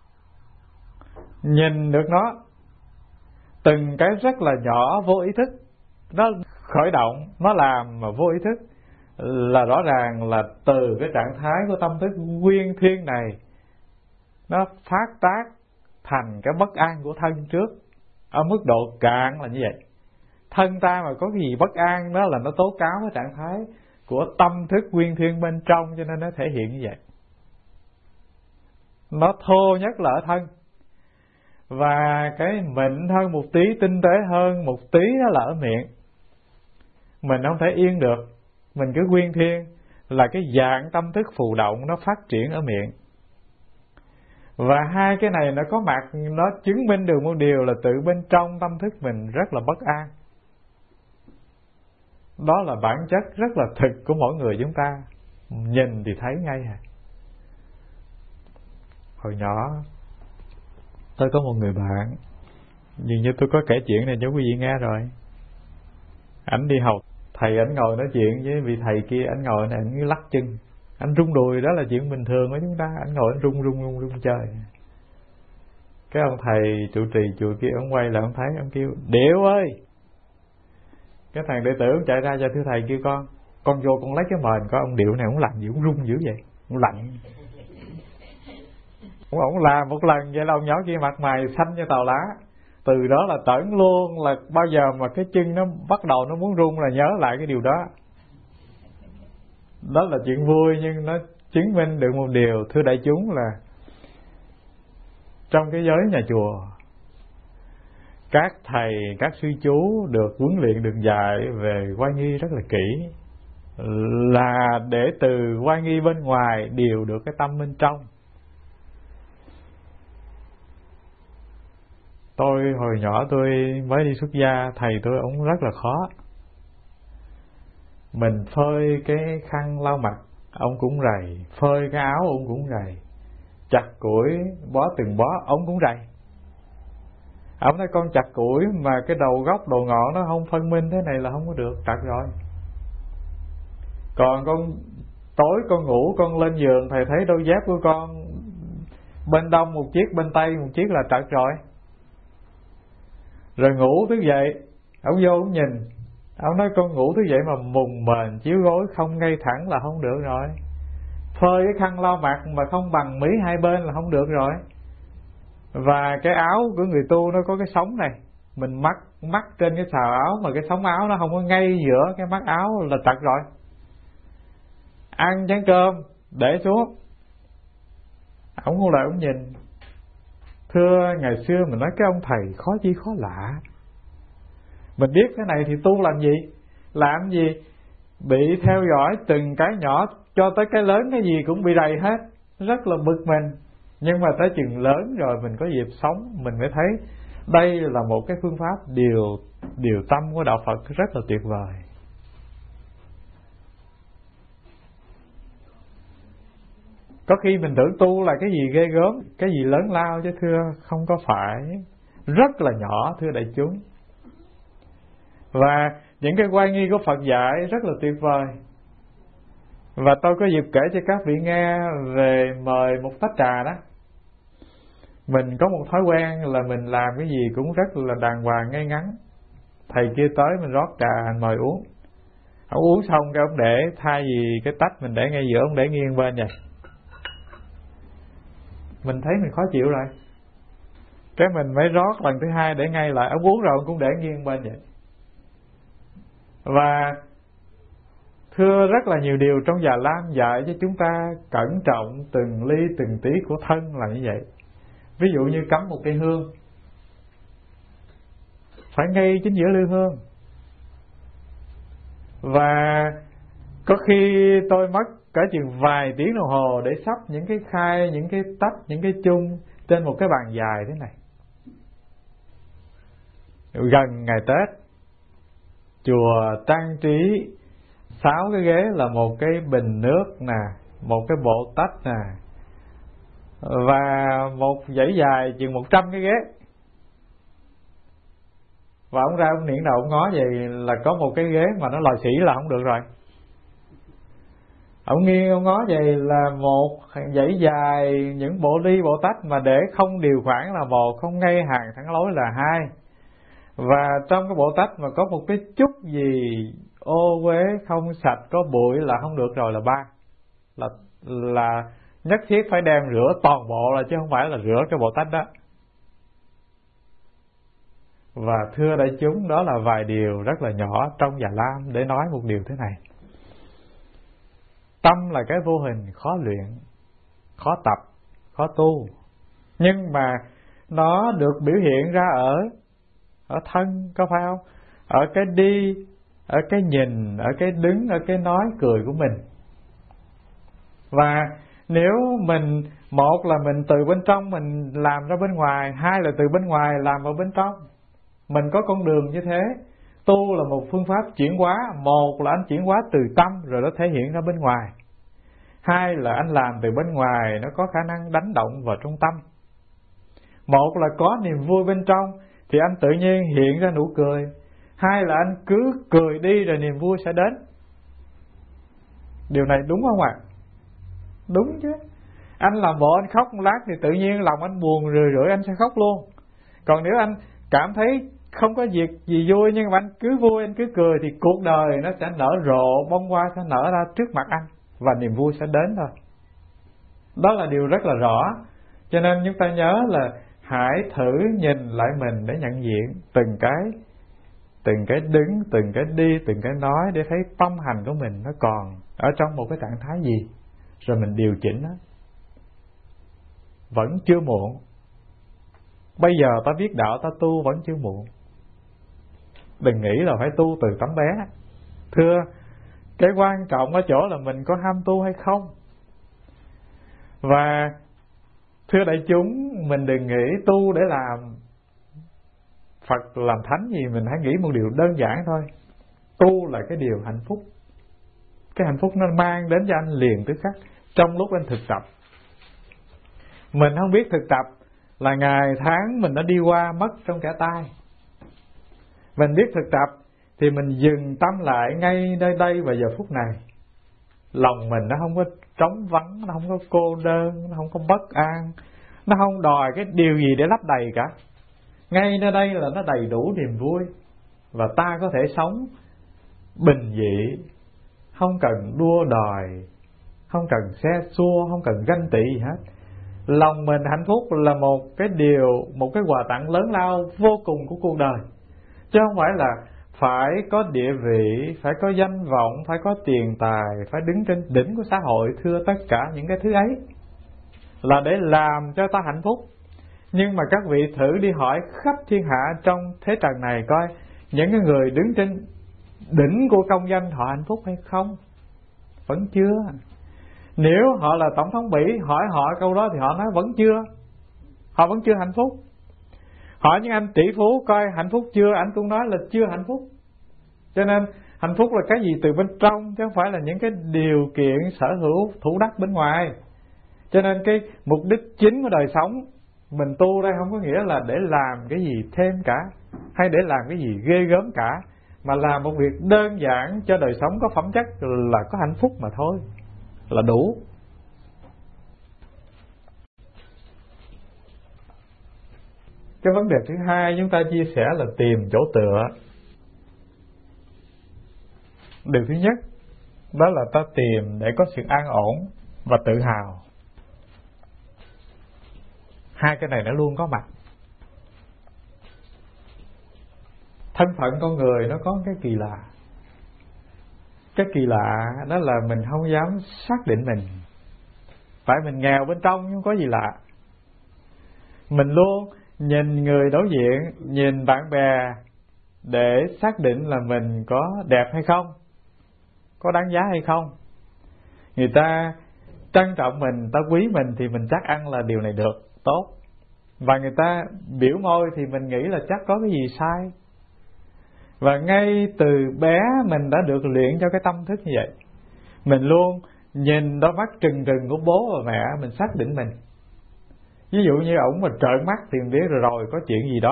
nhìn được nó, từng cái rất là nhỏ vô ý thức, nó khởi động, nó làm mà vô ý thức, là rõ ràng là từ cái trạng thái của tâm thức nguyên thiên này nó phát tác thành cái bất an của thân trước. Ở mức độ cạn là như vậy. Thân ta mà có cái gì bất an đó là nó tố cáo cái trạng thái của tâm thức nguyên thiên bên trong, cho nên nó thể hiện như vậy. Nó thô nhất là ở thân. Và cái mịn hơn một tí, tinh tế hơn một tí đó là ở miệng. Mình không thể yên được, mình cứ nguyên thiên là cái dạng tâm thức phù động nó phát triển ở miệng. Và hai cái này nó có mặt, nó chứng minh được một điều là từ bên trong tâm thức mình rất là bất an. Đó là bản chất rất là thực của mỗi người chúng ta, nhìn thì thấy ngay à. Hồi nhỏ tôi có một người bạn, dường như tôi có kể chuyện này cho quý vị nghe rồi. Ảnh đi học, thầy ảnh ngồi nói chuyện với vị thầy kia, ảnh ngồi này ảnh lắc chân, ảnh rung đùi, đó là chuyện bình thường của chúng ta. Ảnh ngồi ảnh rung rung rung rung chơi. Cái ông thầy trụ trì chùa kia, ông quay lại ông thấy, ông kêu Điệu ơi. Cái thằng đệ tử ông chạy ra cho thưa thầy, kêu con con vô con lấy cái mền coi ông Điệu này ông làm gì, ông rung dữ vậy, ông lạnh. Ông, ông làm một lần vậy là ông nhỏ kia mặt mày xanh như tàu lá. Từ đó là tởn luôn, là bao giờ mà cái chân nó bắt đầu nó muốn rung là nhớ lại cái điều đó. Đó là chuyện vui, nhưng nó chứng minh được một điều, thưa đại chúng, là trong cái giới nhà chùa, các thầy, các sư chú được huấn luyện, được dạy về oai nghi rất là kỹ, là để từ oai nghi bên ngoài điều được cái tâm bên trong. Tôi hồi nhỏ tôi mới đi xuất gia, thầy tôi ông rất là khó. Mình phơi cái khăn lau mặt, ông cũng rầy, phơi cái áo ông cũng rầy, chặt củi bó từng bó ông cũng rầy. Ông nói con chặt củi mà cái đầu gốc đầu ngọn nó không phân minh thế này là không có được, chặt rồi. Còn con tối con ngủ, con lên giường thầy thấy đôi dép của con bên đông một chiếc, bên tây một chiếc là chặt rồi. Rồi ngủ thức dậy, ông vô ông nhìn, ông nói con ngủ thức dậy mà mùng mền chiếu gối không ngay thẳng là không được rồi. Phơi cái khăn lau mặt mà không bằng mí hai bên là không được rồi. Và cái áo của người tu nó có cái sống này, mình mắc mắc trên cái xào áo mà cái sống áo nó không có ngay giữa cái mắt áo là chặt rồi. Ăn chén cơm để xuống, ông không lại ông nhìn. Thưa, ngày xưa mình nói cái ông thầy khó chi khó lạ, Mình biết cái này thì tu làm gì? Làm gì? Bị theo dõi từng cái nhỏ cho tới cái lớn, cái gì cũng bị đầy hết, rất là bực mình. Nhưng mà tới chừng lớn rồi mình có dịp sống, mình mới thấy đây là một cái phương pháp điều điều tâm của đạo Phật rất là tuyệt vời. Có khi mình tưởng tu là cái gì ghê gớm, cái gì lớn lao, chứ thưa không có phải, rất là nhỏ thưa đại chúng. Và những cái oai nghi của Phật dạy rất là tuyệt vời. Và tôi có dịp kể cho các vị nghe về mời một tách trà đó. Mình có một thói quen là mình làm cái gì cũng rất là đàng hoàng ngay ngắn. Thầy kia tới mình rót trà mời uống. Ông uống xong cái ông để, thay vì cái tách mình để ngay giữa, ông để nghiêng bên vậy. Mình thấy mình khó chịu rồi. Cái mình mới rót lần thứ hai để ngay lại. Ông uống rồi ông cũng để nghiêng bên vậy. Và thưa rất là nhiều điều trong Già Lam dạy cho chúng ta cẩn trọng từng ly từng tí của thân là như vậy. Ví dụ như cắm một cây hương, phải ngay chính giữa lư hương. Và có khi tôi mất cả chừng vài tiếng đồng hồ để sắp những cái khai, những cái tách, những cái chung trên một cái bàn dài thế này. Gần ngày Tết, chùa trang trí sáu cái ghế là một cái bình nước nè, một cái bộ tách nè, và một dãy dài chừng một trăm cái ghế. Và ông ra ông niệm đầu ông ngó vậy là có một cái ghế mà nó lòi xỉ là không được rồi. Ông nghiêng ông ngó vậy là một dãy dài những bộ ly bộ tách mà để không điều khoản là một, không ngay hàng thẳng lối là hai. Và trong cái bộ tách mà có một cái chút gì ô uế không sạch, có bụi là không được rồi là ba. Là là nhất thiết phải đem rửa toàn bộ là, chứ không phải là rửa cái bộ tách đó. Và thưa đại chúng, đó là vài điều rất là nhỏ trong Già Lam để nói một điều thế này. Tâm là cái vô hình khó luyện, khó tập, khó tu. Nhưng mà nó được biểu hiện ra ở ở thân, có phải không? Ở cái đi, ở cái nhìn, ở cái đứng, ở cái nói cười của mình. Và nếu mình, một là mình từ bên trong mình làm ra bên ngoài, hai là từ bên ngoài làm vào bên trong. Mình có con đường như thế. Tu là một phương pháp chuyển hóa. Một là anh chuyển hóa từ tâm rồi nó thể hiện ra bên ngoài. Hai là anh làm từ bên ngoài nó có khả năng đánh động vào trong tâm. Một là có niềm vui bên trong thì anh tự nhiên hiện ra nụ cười. Hai là anh cứ cười đi rồi niềm vui sẽ đến. Điều này đúng không ạ? Đúng chứ. Anh làm bộ anh khóc một lát thì tự nhiên lòng anh buồn rười rượi anh sẽ khóc luôn. Còn nếu anh cảm thấy không có việc gì vui nhưng mà anh cứ vui, anh cứ cười thì cuộc đời nó sẽ nở rộ, bông hoa sẽ nở ra trước mặt anh và niềm vui sẽ đến thôi. Đó là điều rất là rõ. Cho nên chúng ta nhớ là hãy thử nhìn lại mình để nhận diện từng cái từng cái đứng, từng cái đi, từng cái nói để thấy tâm hành của mình nó còn ở trong một cái trạng thái gì, rồi mình điều chỉnh nó. Vẫn chưa muộn. Bây giờ ta biết đạo ta tu vẫn chưa muộn. Đừng nghĩ là phải tu từ tấm bé. Thưa, cái quan trọng ở chỗ là mình có ham tu hay không. Và thưa đại chúng, mình đừng nghĩ tu để làm Phật làm thánh gì. Mình hãy nghĩ một điều đơn giản thôi. Tu là cái điều hạnh phúc. Cái hạnh phúc nó mang đến cho anh liền tức khắc trong lúc anh thực tập. Mình không biết thực tập là ngày tháng mình đã đi qua mất trong cả tay. Mình biết thực tập thì mình dừng tâm lại ngay nơi đây và giờ phút này. Lòng mình nó không có trống vắng, nó không có cô đơn, nó không có bất an, nó không đòi cái điều gì để lấp đầy cả. Ngay nơi đây là nó đầy đủ niềm vui. Và ta có thể sống bình dị, không cần đua đòi, không cần xe xua, không cần ganh tị gì hết. Lòng mình hạnh phúc là một cái điều, một cái quà tặng lớn lao vô cùng của cuộc đời. Chứ không phải là phải có địa vị, phải có danh vọng, phải có tiền tài, phải đứng trên đỉnh của xã hội. Thưa, tất cả những cái thứ ấy là để làm cho ta hạnh phúc. Nhưng mà các vị thử đi hỏi khắp thiên hạ trong thế trần này coi, những cái người đứng trên đỉnh của công danh họ hạnh phúc hay không? Vẫn chưa. Nếu họ là tổng thống Bỉ, hỏi họ câu đó thì họ nói vẫn chưa. Họ vẫn chưa hạnh phúc. Hỏi những anh tỷ phú coi hạnh phúc chưa, anh cũng nói là chưa hạnh phúc. Cho nên hạnh phúc là cái gì từ bên trong, chứ không phải là những cái điều kiện sở hữu thủ đắc bên ngoài. Cho nên cái mục đích chính của đời sống mình tu đây không có nghĩa là để làm cái gì thêm cả, hay để làm cái gì ghê gớm cả, mà làm một việc đơn giản cho đời sống có phẩm chất là có hạnh phúc mà thôi, là đủ. Cái vấn đề thứ hai chúng ta chia sẻ là tìm chỗ tựa. Điều thứ nhất đó là ta tìm để có sự an ổn và tự hào. Hai cái này nó luôn có mặt. Thân phận con người nó có cái kỳ lạ. Cái kỳ lạ đó là mình không dám xác định mình. Phải mình nghèo bên trong nhưng không có gì lạ. Mình luôn nhìn người đối diện, nhìn bạn bè để xác định là mình có đẹp hay không, có đáng giá hay không. Người ta trân trọng mình, ta quý mình thì mình chắc ăn là điều này được, tốt. Và người ta biểu môi thì mình nghĩ là chắc có cái gì sai. Và ngay từ bé mình đã được luyện cho cái tâm thức như vậy. Mình luôn nhìn đôi mắt trừng trừng của bố và mẹ, mình xác định mình. Ví dụ như ổng mà trợn mắt thì mình biết rồi, rồi có chuyện gì đó.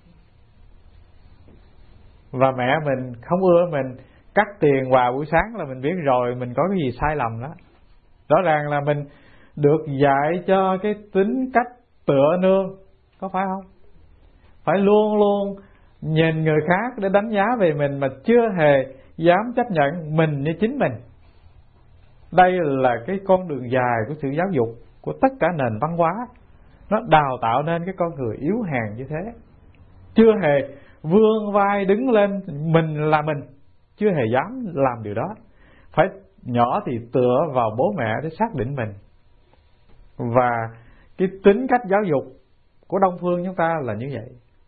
Và mẹ mình không ưa mình cắt tiền quà buổi sáng là mình biết rồi, mình có cái gì sai lầm đó. Rõ ràng là mình được dạy cho cái tính cách tựa nương, có phải không? Phải luôn luôn nhìn người khác để đánh giá về mình mà chưa hề dám chấp nhận mình như chính mình. Đây là cái con đường dài của sự giáo dục, của tất cả nền văn hóa. Nó đào tạo nên cái con người yếu hèn như thế. Chưa hề vươn vai đứng lên mình là mình, chưa hề dám làm điều đó. Phải nhỏ thì tựa vào bố mẹ để xác định mình. Và cái tính cách giáo dục của Đông phương chúng ta là như vậy.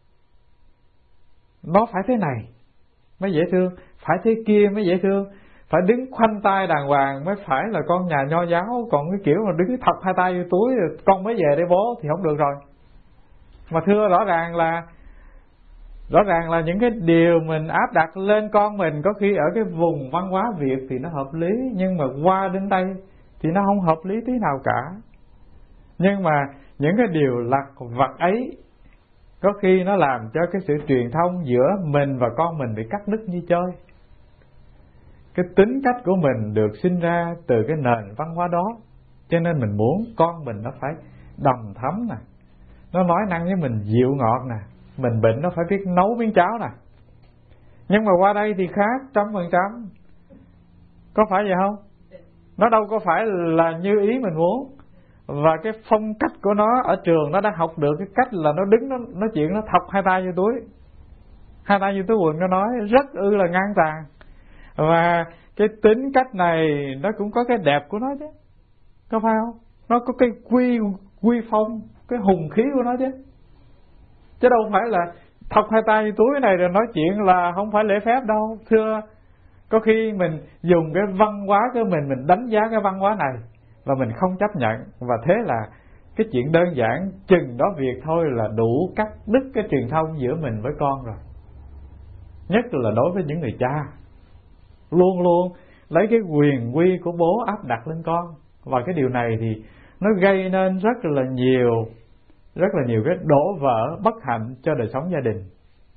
Nó phải thế này mới dễ thương, phải thế kia mới dễ thương, phải đứng khoanh tay đàng hoàng mới phải là con nhà nho giáo. Còn cái kiểu mà đứng thọc hai tay vô túi con mới về để bố thì không được rồi. Mà thưa rõ ràng là Rõ ràng là những cái điều mình áp đặt lên con mình có khi ở cái vùng văn hóa Việt thì nó hợp lý, nhưng mà qua đến đây thì nó không hợp lý tí nào cả. Nhưng mà những cái điều lặt vặt ấy có khi nó làm cho cái sự truyền thông giữa mình và con mình bị cắt đứt như chơi. Cái tính cách của mình được sinh ra từ cái nền văn hóa đó, cho nên mình muốn con mình nó phải đầm thấm nè, nó nói năng với mình dịu ngọt nè, mình bệnh nó phải biết nấu miếng cháo nè. Nhưng mà qua đây thì khác trăm phần trăm. Có phải vậy không? Nó đâu có phải là như ý mình muốn. Và cái phong cách của nó ở trường nó đã học được cái cách là nó đứng nó nói chuyện, nó thọc hai tay vô túi, hai tay vô túi quần, nó nói rất ư là ngang tàn. Và cái tính cách này nó cũng có cái đẹp của nó chứ, có phải không? Nó có cái quy quy phong, cái hùng khí của nó chứ. Chứ đâu phải là thọc hai tay vô túi này rồi nói chuyện là không phải lễ phép đâu. Thưa, có khi mình dùng cái văn hóa của mình, mình đánh giá cái văn hóa này và mình không chấp nhận. Và thế là cái chuyện đơn giản chừng đó việc thôi là đủ cắt đứt cái truyền thông giữa mình với con rồi. Nhất là đối với những người cha, luôn luôn lấy cái quyền quy của bố áp đặt lên con. Và cái điều này thì nó gây nên rất là nhiều Rất là nhiều cái đổ vỡ bất hạnh cho đời sống gia đình.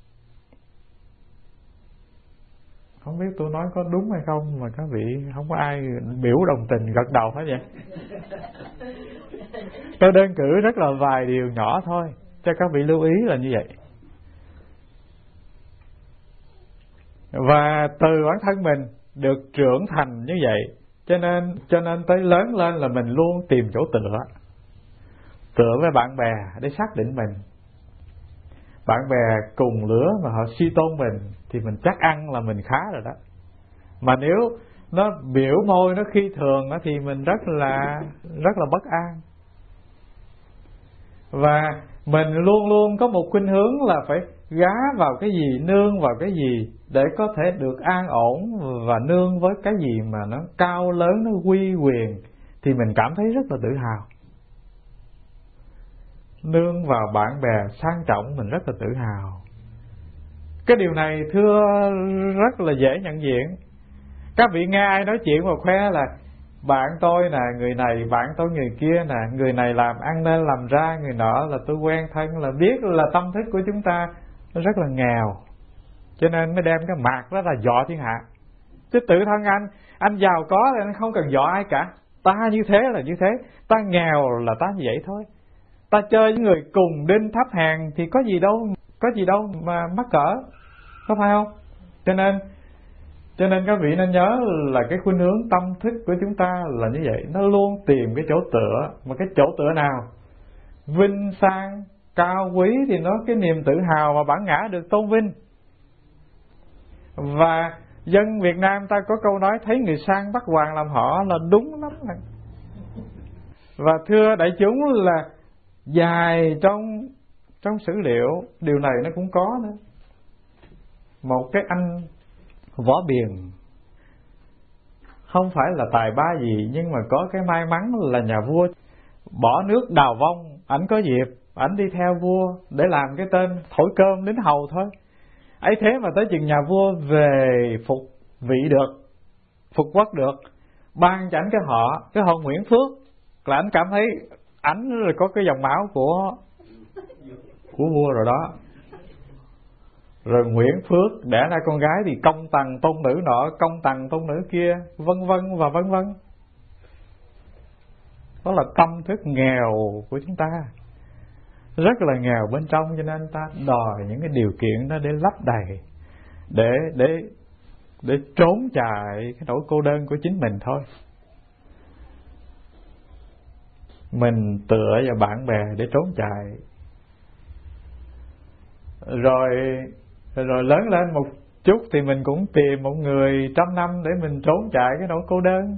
Không biết tôi nói có đúng hay không mà các vị không có ai biểu đồng tình gật đầu hết vậy. Tôi đơn cử rất là vài điều nhỏ thôi cho các vị lưu ý là như vậy. Và từ bản thân mình được trưởng thành như vậy, cho nên cho nên tới lớn lên là mình luôn tìm chỗ tựa. Tựa với bạn bè để xác định mình. Bạn bè cùng lứa mà họ suy tôn mình thì mình chắc ăn là mình khá rồi đó. Mà nếu nó biểu môi, nó khi thường thì mình rất là rất là bất an. Và mình luôn luôn có một khuynh hướng là phải gá vào cái gì, nương vào cái gì để có thể được an ổn, và nương với cái gì mà nó cao lớn, nó uy quyền, thì mình cảm thấy rất là tự hào. Nương vào bạn bè sang trọng mình rất là tự hào. Cái điều này thưa rất là dễ nhận diện. Các vị nghe ai nói chuyện mà khoe là bạn tôi nè, người này, bạn tôi người kia nè, người này làm ăn nên làm ra, người nọ là tôi quen thân, là biết là tâm thức của chúng ta nó rất là nghèo, cho nên mới đem cái mặt đó là dọ thiên hạ. Chứ tự thân anh, anh giàu có thì anh không cần dọ ai cả. Ta như thế là như thế, ta nghèo là ta như vậy thôi. Ta chơi với người cùng đinh thấp hèn thì có gì đâu, có gì đâu mà mắc cỡ, có phải không? Cho nên Cho nên các vị nên nhớ là cái khuynh hướng tâm thức của chúng ta là như vậy. Nó luôn tìm cái chỗ tựa. Mà cái chỗ tựa nào? Vinh sang, cao quý thì nó cái niềm tự hào và bản ngã được tôn vinh. Và dân Việt Nam ta có câu nói thấy người sang bắt hoàng làm họ là đúng lắm. Và thưa đại chúng là dài trong trong sử liệu điều này nó cũng có nữa. Một cái anh võ biền, không phải là tài ba gì, nhưng mà có cái may mắn là nhà vua bỏ nước đào vong, ảnh có dịp ảnh đi theo vua để làm cái tên thổi cơm lính hầu thôi. Ấy thế mà tới chừng nhà vua về phục vị được, phục quốc được, ban cho ảnh cái họ, cái họ Nguyễn Phước, là ảnh cảm thấy ảnh rồi có cái dòng máu của của vua rồi đó. Rồi Nguyễn Phước đẻ ra con gái thì công tằng tôn nữ nọ, công tằng tôn nữ kia, vân vân và vân vân. Đó là tâm thức nghèo của chúng ta, rất là nghèo bên trong, cho nên ta đòi những cái điều kiện đó để lấp đầy, để để để trốn chạy cái nỗi cô đơn của chính mình thôi. Mình tựa vào bạn bè để trốn chạy. Rồi Rồi lớn lên một chút thì mình cũng tìm một người trăm năm để mình trốn chạy cái nỗi cô đơn.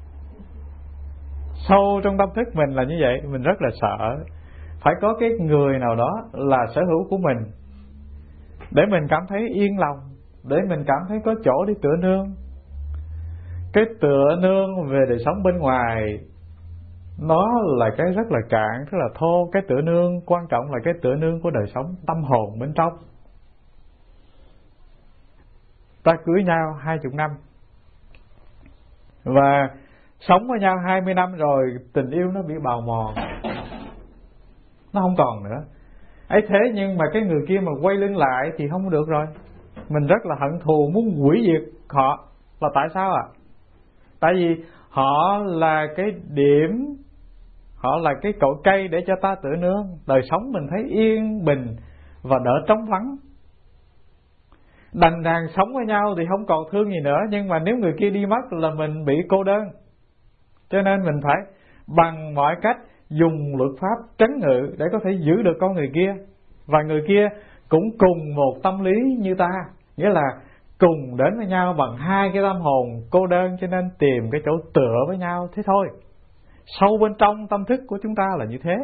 Sâu trong tâm thức mình là như vậy. Mình rất là sợ phải có cái người nào đó là sở hữu của mình, để mình cảm thấy yên lòng, để mình cảm thấy có chỗ đi tựa nương. Cái tựa nương về đời sống bên ngoài nó là cái rất là cạn, rất là thô. Cái tựa nương quan trọng là cái tựa nương của đời sống tâm hồn bên trong. Ta cưới nhau hai chục năm và sống với nhau hai mươi năm rồi, tình yêu nó bị bào mòn, nó không còn nữa. Ấy thế nhưng mà cái người kia mà quay lưng lại thì không được rồi. Mình rất là hận thù, muốn hủy diệt họ. Là tại sao ạ? À? Tại vì họ là cái điểm, họ là cái cội cây để cho ta tựa nương. Đời sống mình thấy yên bình và đỡ trống vắng. Đành đàn sống với nhau thì không còn thương gì nữa, nhưng mà nếu người kia đi mất là mình bị cô đơn. Cho nên mình phải bằng mọi cách dùng luật pháp trấn ngự để có thể giữ được con người kia. Và người kia cũng cùng một tâm lý như ta, nghĩa là cùng đến với nhau bằng hai cái tâm hồn cô đơn, cho nên tìm cái chỗ tựa với nhau thế thôi. Sâu bên trong tâm thức của chúng ta là như thế.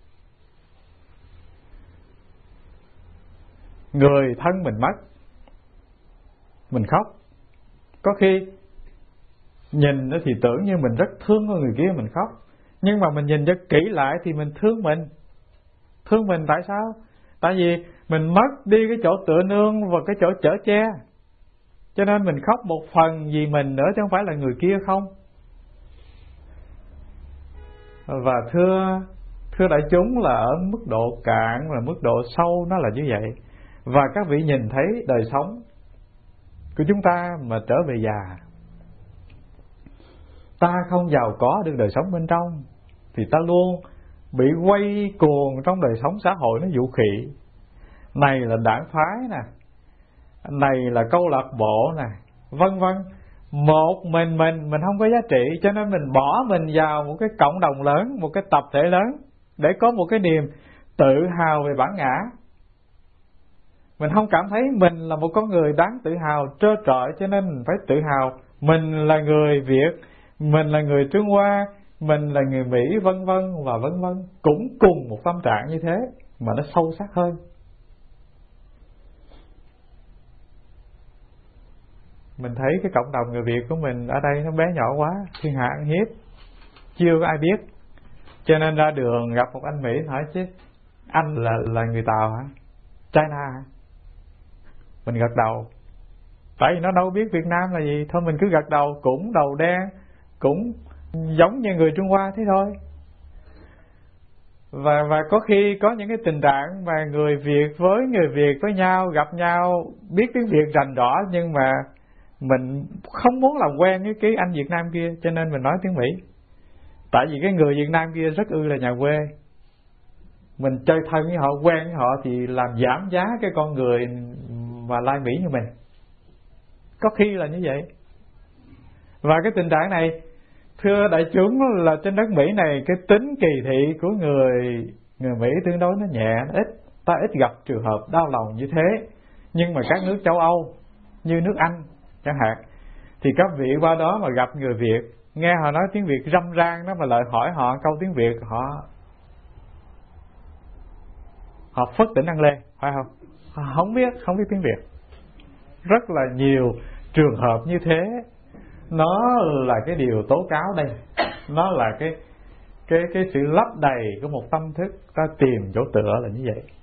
Người thân mình mất, mình khóc. Có khi nhìn thì tưởng như mình rất thương người kia, mình khóc. Nhưng mà mình nhìn cho kỹ lại thì mình thương mình. Thương mình tại sao? Tại vì mình mất đi cái chỗ tựa nương và cái chỗ chở che, cho nên mình khóc một phần vì mình nữa, chứ không phải là người kia không. Và thưa Thưa đại chúng là ở mức độ cạn và mức độ sâu nó là như vậy. Và các vị nhìn thấy đời sống của chúng ta mà trở về già, ta không giàu có được đời sống bên trong thì ta luôn bị quay cuồng trong đời sống xã hội nó vũ khị. Này là đảng phái nè, này là câu lạc bộ nè, vân vân. Một mình mình mình không có giá trị, cho nên mình bỏ mình vào một cái cộng đồng lớn, một cái tập thể lớn để có một cái niềm tự hào về bản ngã. Mình không cảm thấy mình là một con người đáng tự hào, trơ trọi, cho nên mình phải tự hào mình là người Việt, mình là người Trung Hoa, mình là người Mỹ, vân vân và vân vân. Cũng cùng một tâm trạng như thế mà nó sâu sắc hơn. Mình thấy cái cộng đồng người Việt của mình ở đây nó bé nhỏ quá, thiên hạ ăn hiếp, chưa có ai biết. Cho nên ra đường gặp một anh Mỹ hỏi chứ anh là là người Tàu hả? China hả? Mình gật đầu. Tại vì nó đâu biết Việt Nam là gì. Thôi mình cứ gật đầu, cũng đầu đen, cũng giống như người Trung Hoa thế thôi. Và và có khi có những cái tình trạng mà người Việt với người Việt với nhau gặp nhau biết tiếng Việt rành rõ, nhưng mà mình không muốn làm quen với cái anh Việt Nam kia, cho nên mình nói tiếng Mỹ. Tại vì cái người Việt Nam kia rất ư là nhà quê, mình chơi thân với họ, quen với họ thì làm giảm giá cái con người mà lai Mỹ như mình. Có khi là như vậy. Và cái tình trạng này, thưa đại chúng, là trên đất Mỹ này cái tính kỳ thị của người người Mỹ tương đối nó nhẹ, nó ít. Ta ít gặp trường hợp đau lòng như thế. Nhưng mà các nước châu Âu như nước Anh chẳng hạn, thì các vị qua đó mà gặp người Việt, nghe họ nói tiếng Việt râm ran đó, mà lại hỏi họ câu tiếng Việt, họ họ phất tỉnh ăn lê, phải không? Họ không biết, không biết tiếng Việt. Rất là nhiều trường hợp như thế. Nó là cái điều tố cáo đây. Nó là cái cái cái sự lấp đầy của một tâm thức, ta tìm chỗ tựa là như vậy.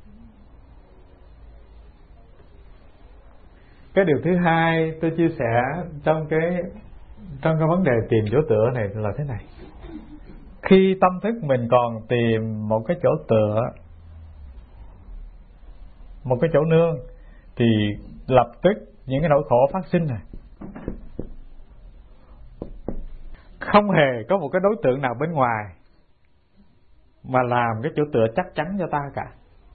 Cái điều thứ hai tôi chia sẻ trong cái trong cái vấn đề tìm chỗ tựa này là thế này. Khi tâm thức mình còn tìm một cái chỗ tựa, một cái chỗ nương, thì lập tức những cái nỗi khổ phát sinh này. Không hề có một cái đối tượng nào bên ngoài mà làm cái chỗ tựa chắc chắn cho ta cả.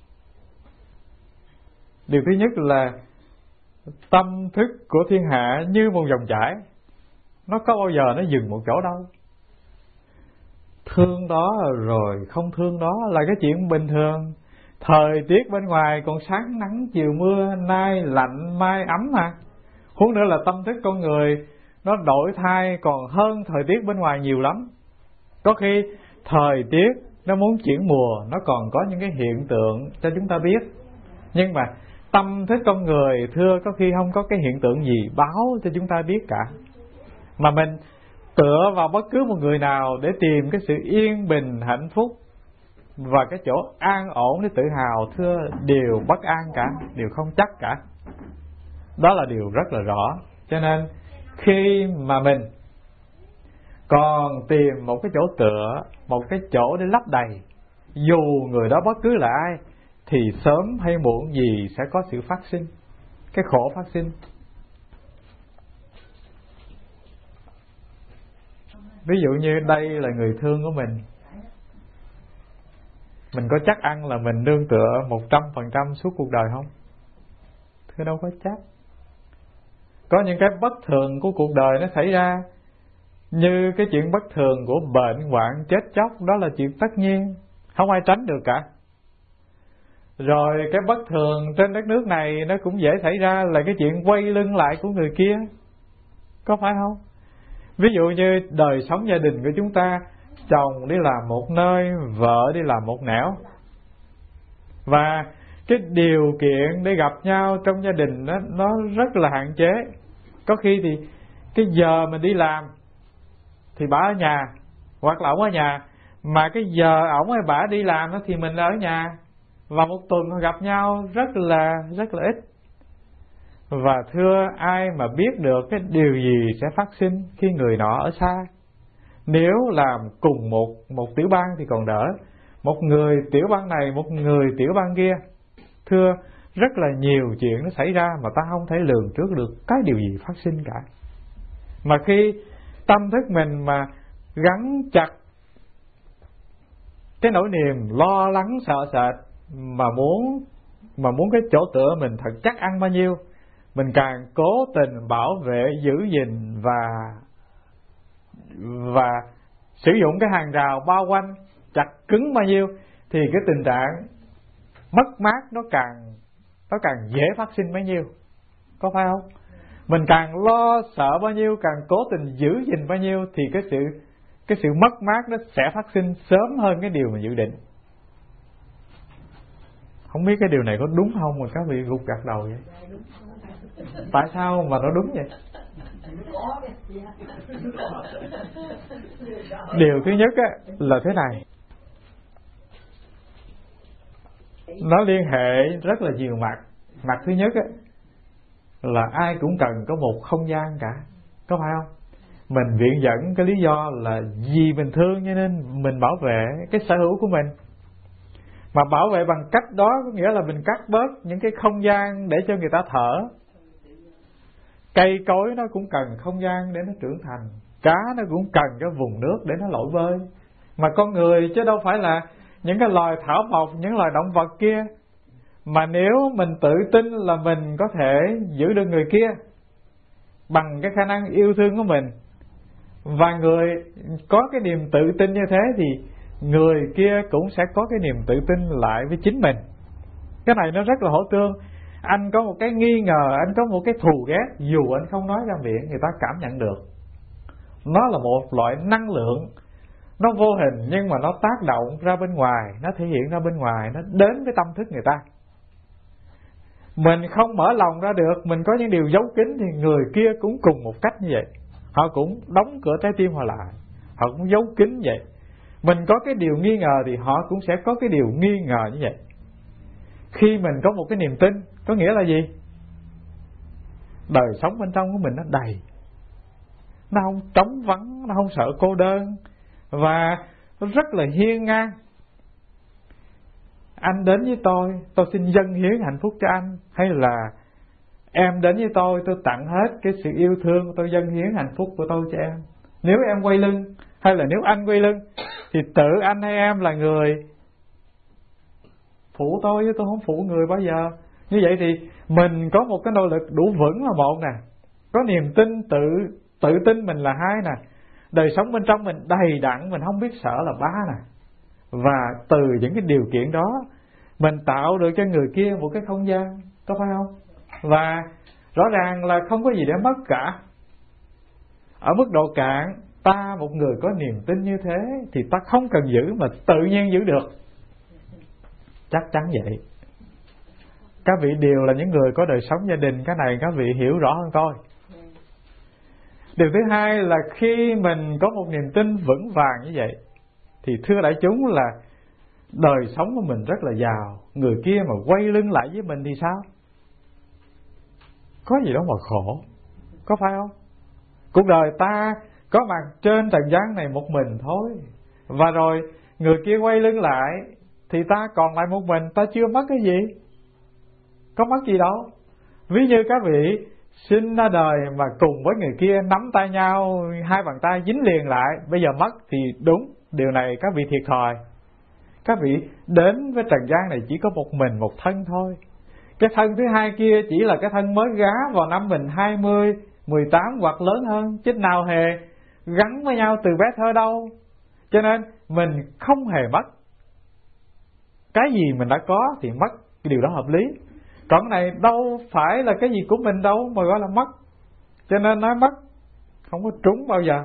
Điều thứ nhất là tâm thức của thiên hạ như một dòng chảy, nó có bao giờ nó dừng một chỗ đâu. Thương đó rồi không thương đó là cái chuyện bình thường. Thời tiết bên ngoài còn sáng nắng chiều mưa, nay lạnh mai ấm mà. Huống nữa là tâm thức con người nó đổi thay còn hơn thời tiết bên ngoài nhiều lắm. Có khi thời tiết nó muốn chuyển mùa, nó còn có những cái hiện tượng cho chúng ta biết. Nhưng mà tâm thức con người, thưa, có khi không có cái hiện tượng gì báo cho chúng ta biết cả. Mà mình tựa vào bất cứ một người nào để tìm cái sự yên bình, hạnh phúc và cái chỗ an ổn để tự hào, thưa, đều bất an cả, đều không chắc cả. Đó là điều rất là rõ. Cho nên khi mà mình còn tìm một cái chỗ tựa, một cái chỗ để lấp đầy, dù người đó bất cứ là ai, thì sớm hay muộn gì sẽ có sự phát sinh, cái khổ phát sinh. Ví dụ như đây là người thương của mình, mình có chắc ăn là mình nương tựa một trăm phần trăm suốt cuộc đời không? Thưa, đâu có chắc. Có những cái bất thường của cuộc đời nó xảy ra, như cái chuyện bất thường của bệnh hoạn chết chóc, đó là chuyện tất nhiên, không ai tránh được cả. Rồi cái bất thường trên đất nước này nó cũng dễ xảy ra, là cái chuyện quay lưng lại của người kia, có phải không? Ví dụ như đời sống gia đình của chúng ta, chồng đi làm một nơi, vợ đi làm một nẻo, và cái điều kiện để gặp nhau trong gia đình đó, nó rất là hạn chế. Có khi thì cái giờ mình đi làm thì bà ở nhà, hoặc là ổng ở nhà, mà cái giờ ổng hay bà đi làm đó thì mình ở nhà, và một tuần gặp nhau rất là rất là ít. Và thưa, ai mà biết được cái điều gì sẽ phát sinh khi người nọ ở xa? Nếu làm cùng một một tiểu bang thì còn đỡ, một người tiểu bang này, một người tiểu bang kia, thưa, rất là nhiều chuyện nó xảy ra mà ta không thể lường trước được cái điều gì phát sinh cả. Mà khi tâm thức mình mà gắn chặt cái nỗi niềm lo lắng sợ sệt, mà muốn mà muốn cái chỗ tựa mình thật chắc ăn bao nhiêu, mình càng cố tình bảo vệ, giữ gìn và và sử dụng cái hàng rào bao quanh chặt cứng bao nhiêu, thì cái tình trạng mất mát nó càng nó càng dễ phát sinh bấy nhiêu, có phải không? Mình càng lo sợ bao nhiêu, càng cố tình giữ gìn bao nhiêu, thì cái sự cái sự mất mát nó sẽ phát sinh sớm hơn cái điều mà dự định. Không biết cái điều này có đúng không mà các vị gục gật đầu vậy? Tại sao mà nó đúng vậy? Điều thứ nhất á, là thế này, nó liên hệ rất là nhiều mặt. Mặt thứ nhất á, là ai cũng cần có một không gian cả, có phải không? Mình viện dẫn cái lý do là vì mình thương cho nên mình bảo vệ cái sở hữu của mình. Mà bảo vệ bằng cách đó có nghĩa là mình cắt bớt những cái không gian để cho người ta thở. Cây cối nó cũng cần không gian để nó trưởng thành, cá nó cũng cần cái vùng nước để nó lội bơi. Mà con người chứ đâu phải là những cái loài thảo mộc, những loài động vật kia. Mà nếu mình tự tin là mình có thể giữ được người kia bằng cái khả năng yêu thương của mình, và người có cái niềm tự tin như thế, thì người kia cũng sẽ có cái niềm tự tin lại với chính mình. Cái này nó rất là hỗ tương. Anh có một cái nghi ngờ, anh có một cái thù ghét, dù anh không nói ra miệng, người ta cảm nhận được. Nó là một loại năng lượng, nó vô hình nhưng mà nó tác động ra bên ngoài, nó thể hiện ra bên ngoài, nó đến với tâm thức người ta. Mình không mở lòng ra được, mình có những điều giấu kín, thì người kia cũng cùng một cách như vậy. Họ cũng đóng cửa trái tim họ lại, họ cũng giấu kín vậy. Mình có cái điều nghi ngờ thì họ cũng sẽ có cái điều nghi ngờ như vậy. Khi mình có một cái niềm tin, có nghĩa là gì? Đời sống bên trong của mình nó đầy, nó không trống vắng, nó không sợ cô đơn, và nó rất là hiên ngang. Anh đến với tôi, tôi xin dâng hiến hạnh phúc cho anh. Hay là em đến với tôi, tôi tặng hết cái sự yêu thương, tôi dâng hiến hạnh phúc của tôi cho em. Nếu em quay lưng, hay là nếu anh quay lưng, thì tự anh hay em là người phụ tôi, chứ tôi không phụ người bao giờ. Như vậy thì mình có một cái nỗ lực đủ vững là một nè, có niềm tin, tự tự tin mình là hai nè, đời sống bên trong mình đầy đặn, mình không biết sợ là ba nè. Và từ những cái điều kiện đó, mình tạo được cho người kia một cái không gian, có phải không? Và rõ ràng là không có gì để mất cả. Ở mức độ cạn, ta một người có niềm tin như thế thì ta không cần giữ mà tự nhiên giữ được. Chắc chắn vậy. Các vị đều là những người có đời sống gia đình, cái này các vị hiểu rõ hơn tôi. Điều thứ hai là khi mình có một niềm tin vững vàng như vậy, thì thưa đại chúng là đời sống của mình rất là giàu. Người kia mà quay lưng lại với mình thì sao? Có gì đó mà khổ, có phải không? Cuộc đời ta có mặt trên trần gian này một mình thôi, và rồi người kia quay lưng lại thì ta còn lại một mình, ta chưa mất cái gì. Có mất gì đâu. Ví như các vị sinh ra đời mà cùng với người kia nắm tay nhau, hai bàn tay dính liền lại, bây giờ mất thì đúng, điều này các vị thiệt thòi. Các vị đến với trần gian này chỉ có một mình, một thân thôi. Cái thân thứ hai kia chỉ là cái thân mới gá vào năm mình hai mươi, mười tám hoặc lớn hơn, chứ nào hề gắn với nhau từ bé thơ đâu. Cho nên mình không hề mất. Cái gì mình đã có thì mất, cái điều đó hợp lý. Còn cái này đâu phải là cái gì của mình đâu mà gọi là mất. Cho nên nói mất không có trúng bao giờ,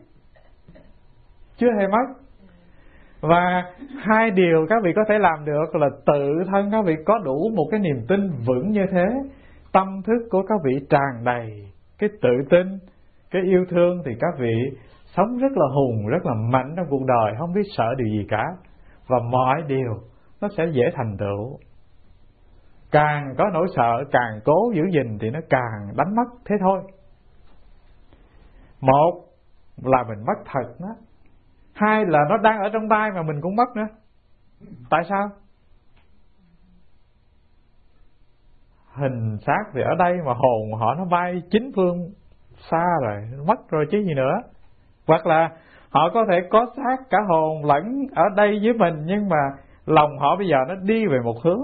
chưa hề mất. Và hai điều các vị có thể làm được là tự thân các vị có đủ một cái niềm tin vững như thế, tâm thức của các vị tràn đầy cái tự tin, cái yêu thương, thì các vị sống rất là hùng, rất là mạnh trong cuộc đời, không biết sợ điều gì cả, và mọi điều nó sẽ dễ thành tựu. Càng có nỗi sợ, càng cố giữ gìn thì nó càng đánh mất thế thôi. Một là mình mất thật đó, hai là nó đang ở trong tay mà mình cũng mất nữa. Tại sao? Hình xác thì ở đây mà hồn họ nó bay chín phương xa rồi, mất rồi chứ gì nữa. Hoặc là họ có thể có xác cả hồn lẫn ở đây với mình, nhưng mà lòng họ bây giờ nó đi về một hướng.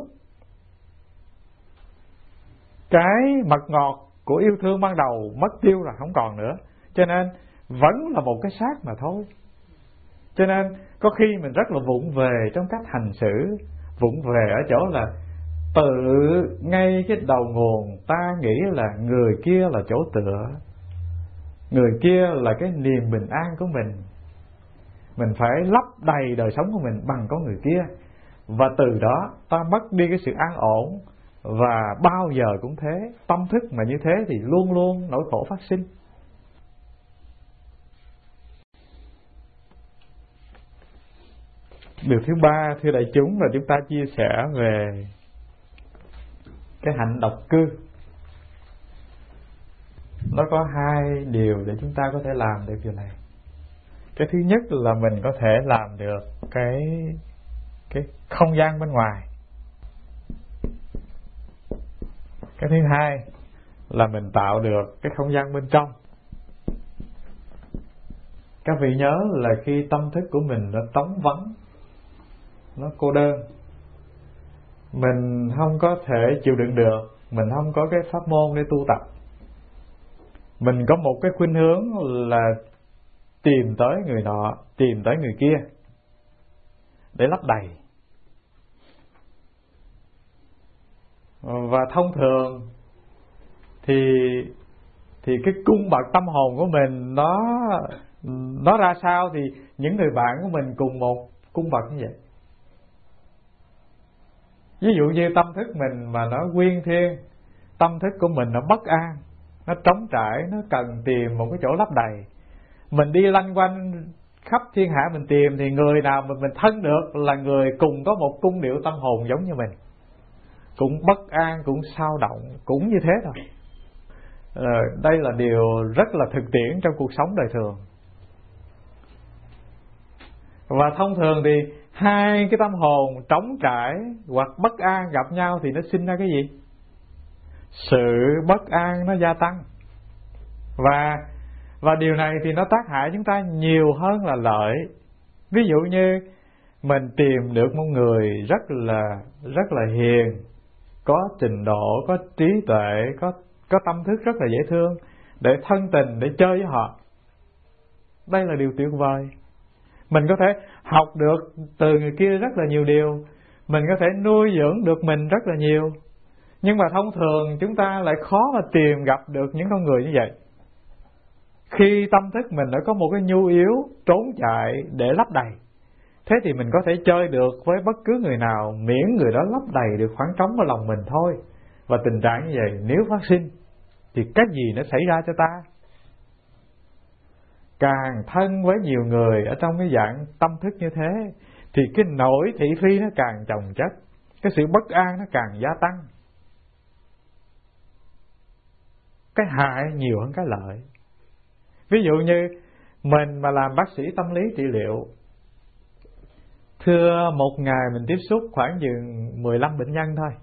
Cái mật ngọt của yêu thương ban đầu mất tiêu rồi, không còn nữa. Cho nên vẫn là một cái xác mà thôi. Cho nên có khi mình rất là vụng về trong cách hành xử. Vụng về ở chỗ là tự ngay cái đầu nguồn ta nghĩ là người kia là chỗ tựa, người kia là cái niềm bình an của mình. Mình phải lấp đầy đời sống của mình bằng con người kia, và từ đó ta mất đi cái sự an ổn, Và bao giờ cũng thế, tâm thức mà như thế thì luôn luôn nỗi khổ phát sinh. Điều thứ ba, thưa đại chúng, là chúng ta chia sẻ về cái hạnh độc cư. Nó có hai điều để chúng ta có thể làm được điều này. Cái thứ nhất là mình có thể làm được cái cái không gian bên ngoài. Cái thứ hai là mình tạo được cái không gian bên trong. Các vị nhớ là khi tâm thức của mình nó trống vắng, nó cô đơn, mình không có thể chịu đựng được, mình không có cái pháp môn để tu tập, mình có một cái khuynh hướng là tìm tới người nọ, tìm tới người kia để lấp đầy. Và thông thường thì thì cái cung bậc tâm hồn của mình nó nó ra sao thì những người bạn của mình cùng một cung bậc như vậy. Ví dụ như tâm thức mình mà nó quyên thiên, tâm thức của mình nó bất an, nó trống trải, nó cần tìm một cái chỗ lấp đầy. Mình đi lanh quanh khắp thiên hạ mình tìm thì người nào mà mình thân được là người cùng có một cung điệu tâm hồn giống như mình, cũng bất an, cũng sao động, cũng như thế thôi. Ờ, đây là điều rất là thực tiễn trong cuộc sống đời thường. Và thông thường thì hai cái tâm hồn trống trải hoặc bất an gặp nhau thì nó sinh ra cái gì? Sự bất an nó gia tăng. Và và điều này thì nó tác hại chúng ta nhiều hơn là lợi. Ví dụ như mình tìm được một người rất là rất là hiền, có trình độ, có trí tuệ, có có tâm thức rất là dễ thương, để thân tình, để chơi với họ. Đây là điều tuyệt vời. Mình có thể học được từ người kia rất là nhiều điều, mình có thể nuôi dưỡng được mình rất là nhiều. Nhưng mà thông thường chúng ta lại khó mà tìm gặp được những con người như vậy. Khi tâm thức mình đã có một cái nhu yếu trốn chạy để lấp đầy, thế thì mình có thể chơi được với bất cứ người nào, miễn người đó lấp đầy được khoảng trống ở lòng mình thôi. Và tình trạng như vậy nếu phát sinh thì cái gì nó xảy ra cho ta? Càng thân với nhiều người ở trong cái dạng tâm thức như thế thì cái nỗi thị phi nó càng chồng chất, cái sự bất an nó càng gia tăng. Cái hại nhiều hơn cái lợi. Ví dụ như mình mà làm bác sĩ tâm lý trị liệu, thưa một ngày mình tiếp xúc khoảng chừng mười lăm bệnh nhân thôi.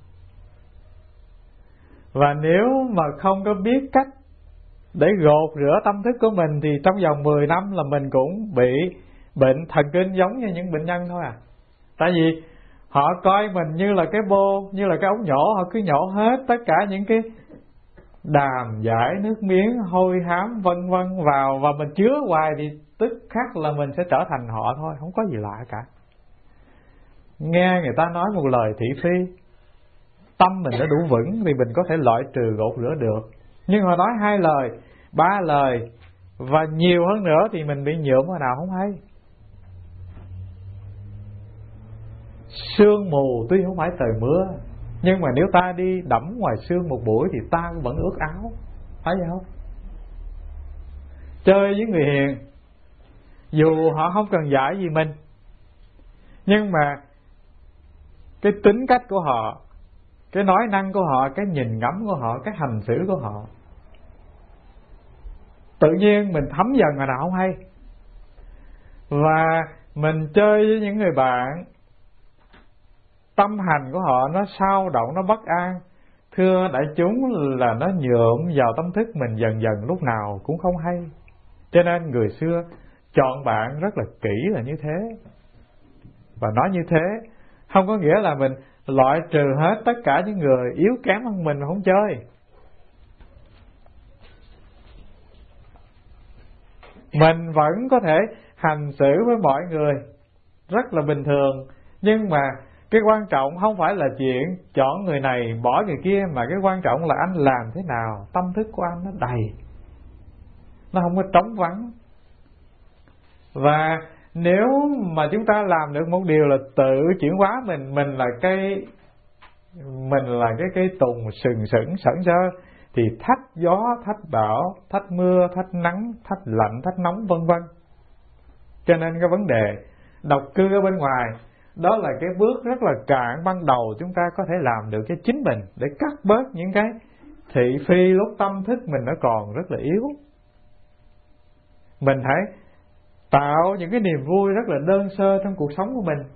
Và nếu mà không có biết cách để gột rửa tâm thức của mình thì trong vòng mười năm là mình cũng bị bệnh thần kinh giống như những bệnh nhân thôi à. Tại vì họ coi mình như là cái bô, như là cái ống nhổ, họ cứ nhổ hết tất cả những cái đàm giải nước miếng hôi hám vân vân vào, và mình chứa hoài thì tức khắc là mình sẽ trở thành họ thôi, không có gì lạ cả. Nghe người ta nói một lời thị phi, tâm mình đã đủ vững thì mình có thể loại trừ gột rửa được. Nhưng họ nói hai lời, ba lời và nhiều hơn nữa thì mình bị nhuộm hồi nào không hay. Sương mù tuy không phải trời mưa, nhưng mà nếu ta đi đẫm ngoài sương một buổi thì ta vẫn ướt áo, phải vậy không? Chơi với người hiền, dù họ không cần dạy gì mình, nhưng mà cái tính cách của họ, cái nói năng của họ, cái nhìn ngắm của họ, cái hành xử của họ, tự nhiên mình thấm dần mà nào không hay. Và mình chơi với những người bạn, tâm hành của họ nó sao động, nó bất an, thưa đại chúng là nó nhuộm vào tâm thức mình dần dần, lúc nào cũng không hay. Cho nên người xưa chọn bạn rất là kỹ là như thế. Và nói như thế không có nghĩa là mình loại trừ hết tất cả những người yếu kém hơn mình mà không chơi. Mình vẫn có thể hành xử với mọi người rất là bình thường, nhưng mà cái quan trọng không phải là chuyện chọn người này bỏ người kia, mà cái quan trọng là anh làm thế nào tâm thức của anh nó đầy, nó không có trống vắng. Và nếu mà chúng ta làm được một điều là tự chuyển hóa mình, mình là cái mình là cái cây tùng sừng sững sẵn sơ, thì thách gió, thách bão, thách mưa, thách nắng, thách lạnh, thách nóng vân vân. Cho nên cái vấn đề độc cư ở bên ngoài đó là cái bước rất là cạn ban đầu chúng ta có thể làm được cho chính mình, để cắt bớt những cái thị phi lúc tâm thức mình nó còn rất là yếu. Mình phải tạo những cái niềm vui rất là đơn sơ trong cuộc sống của mình.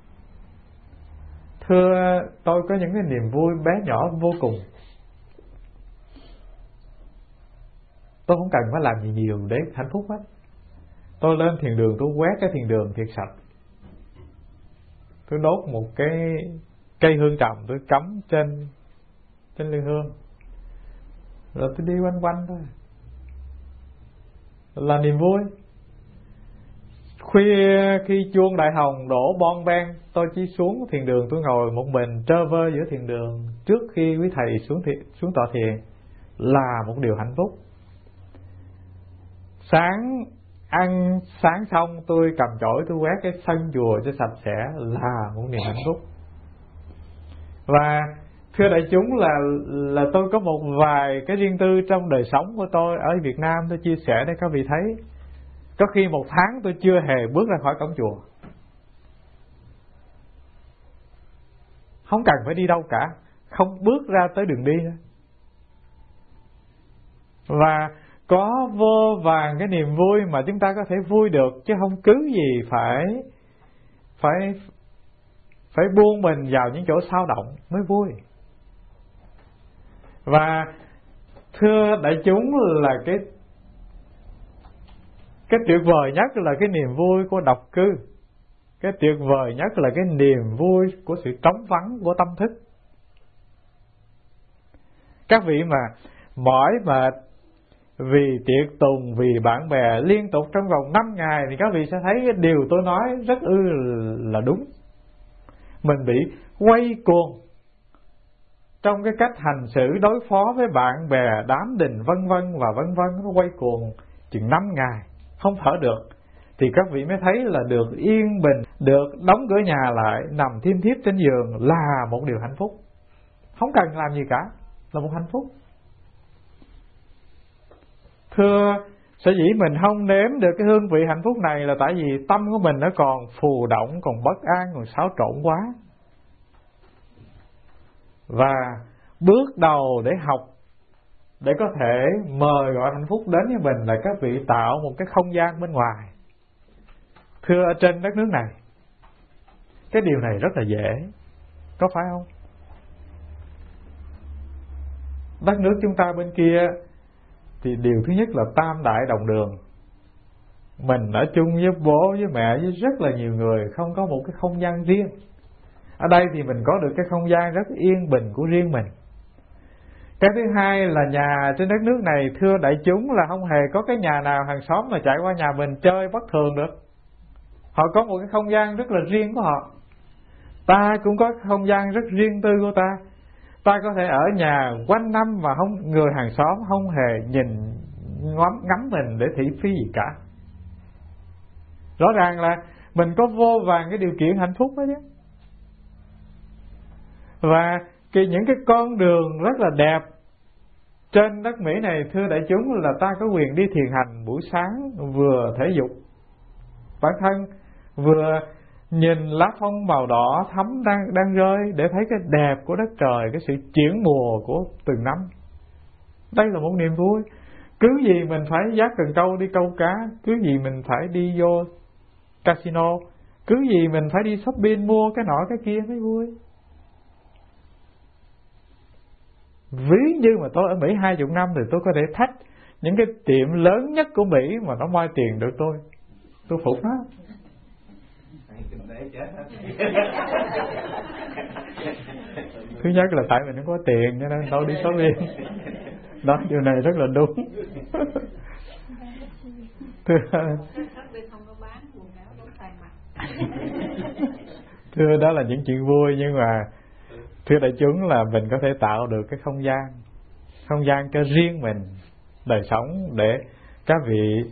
Thưa, tôi có những cái niềm vui bé nhỏ vô cùng. Tôi không cần phải làm gì nhiều để hạnh phúc hết. Tôi lên thiền đường, tôi quét cái thiền đường thiệt sạch. Tôi đốt một cái cây hương trầm, tôi cắm trên trên ly hương, rồi tôi đi quanh quanh thôi, là niềm vui. Khuya khi chuông đại hồng đổ bon ben, tôi chỉ xuống thiền đường, tôi ngồi một mình trơ vơ giữa thiền đường trước khi quý thầy xuống thiền, xuống tọa thiền, là một điều hạnh phúc. Sáng ăn sáng xong tôi cầm chổi tôi quét cái sân chùa cho sạch sẽ, là một niềm hạnh phúc. Và thưa đại chúng, là là tôi có một vài cái riêng tư trong đời sống của tôi ở Việt Nam, tôi chia sẻ để các vị thấy. Có khi một tháng tôi chưa hề bước ra khỏi cổng chùa, không cần phải đi đâu cả, không bước ra tới đường đi nữa. Và có vô vàn cái niềm vui mà chúng ta có thể vui được, chứ không cứ gì phải phải phải buông mình vào những chỗ sao động mới vui. Và thưa đại chúng, là cái cái tuyệt vời nhất là cái niềm vui của độc cư. Cái tuyệt vời nhất là cái niềm vui của sự trống vắng của tâm thức. Các vị mà mỏi mệt vì tiệc tùng, vì bạn bè liên tục trong vòng năm ngày, thì các vị sẽ thấy cái điều tôi nói rất ư là đúng. Mình bị quay cuồng trong cái cách hành xử đối phó với bạn bè, đám đình vân vân và vân vân. Nó quay cuồng chừng năm ngày không thở được, thì các vị mới thấy là được yên bình, được đóng cửa nhà lại, nằm thiêm thiếp trên giường là một điều hạnh phúc. Không cần làm gì cả, là một hạnh phúc. Thưa, sở dĩ mình không nếm được cái hương vị hạnh phúc này là tại vì tâm của mình nó còn phù động, còn bất an, còn xáo trộn quá. Và bước đầu để học, để có thể mời gọi hạnh phúc đến với mình, là các vị tạo một cái không gian bên ngoài. Thưa, ở trên đất nước này, cái điều này rất là dễ, có phải không? Đất nước chúng ta bên kia thì điều thứ nhất là tam đại đồng đường. Mình ở chung với bố, với mẹ, với rất là nhiều người, không có một cái không gian riêng. Ở đây thì mình có được cái không gian rất yên bình của riêng mình. Cái thứ hai là nhà trên đất nước này, thưa đại chúng, là không hề có cái nhà nào hàng xóm mà chạy qua nhà mình chơi bất thường được. Họ có một cái không gian rất là riêng của họ. Ta cũng có không gian rất riêng tư của ta. Ta có thể ở nhà quanh năm mà không, người hàng xóm không hề nhìn ngắm, ngắm mình để thị phi gì cả. Rõ ràng là mình có vô vàn cái điều kiện hạnh phúc đó chứ. Và cái, những cái con đường rất là đẹp trên đất Mỹ này, thưa đại chúng, là ta có quyền đi thiền hành buổi sáng, vừa thể dục bản thân, vừa nhìn lá phong màu đỏ thắm đang đang rơi, để thấy cái đẹp của đất trời, cái sự chuyển mùa của từng năm. Đây là một niềm vui. Cứ gì mình phải vác cần câu đi câu cá, cứ gì mình phải đi vô casino, cứ gì mình phải đi shopping mua cái nọ cái kia mới vui. Ví như mà tôi ở Mỹ hai mươi năm thì tôi có thể thách những cái tiệm lớn nhất của Mỹ mà nó moi tiền được tôi. Tôi phục nó. Thứ nhất là tại mình không có tiền cho nên tôi đi shopping. Đó, điều này rất là đúng. Thưa, thưa đó là những chuyện vui, nhưng mà thưa đại chúng, là mình có thể tạo được cái không gian, không gian cho riêng mình, đời sống, để các vị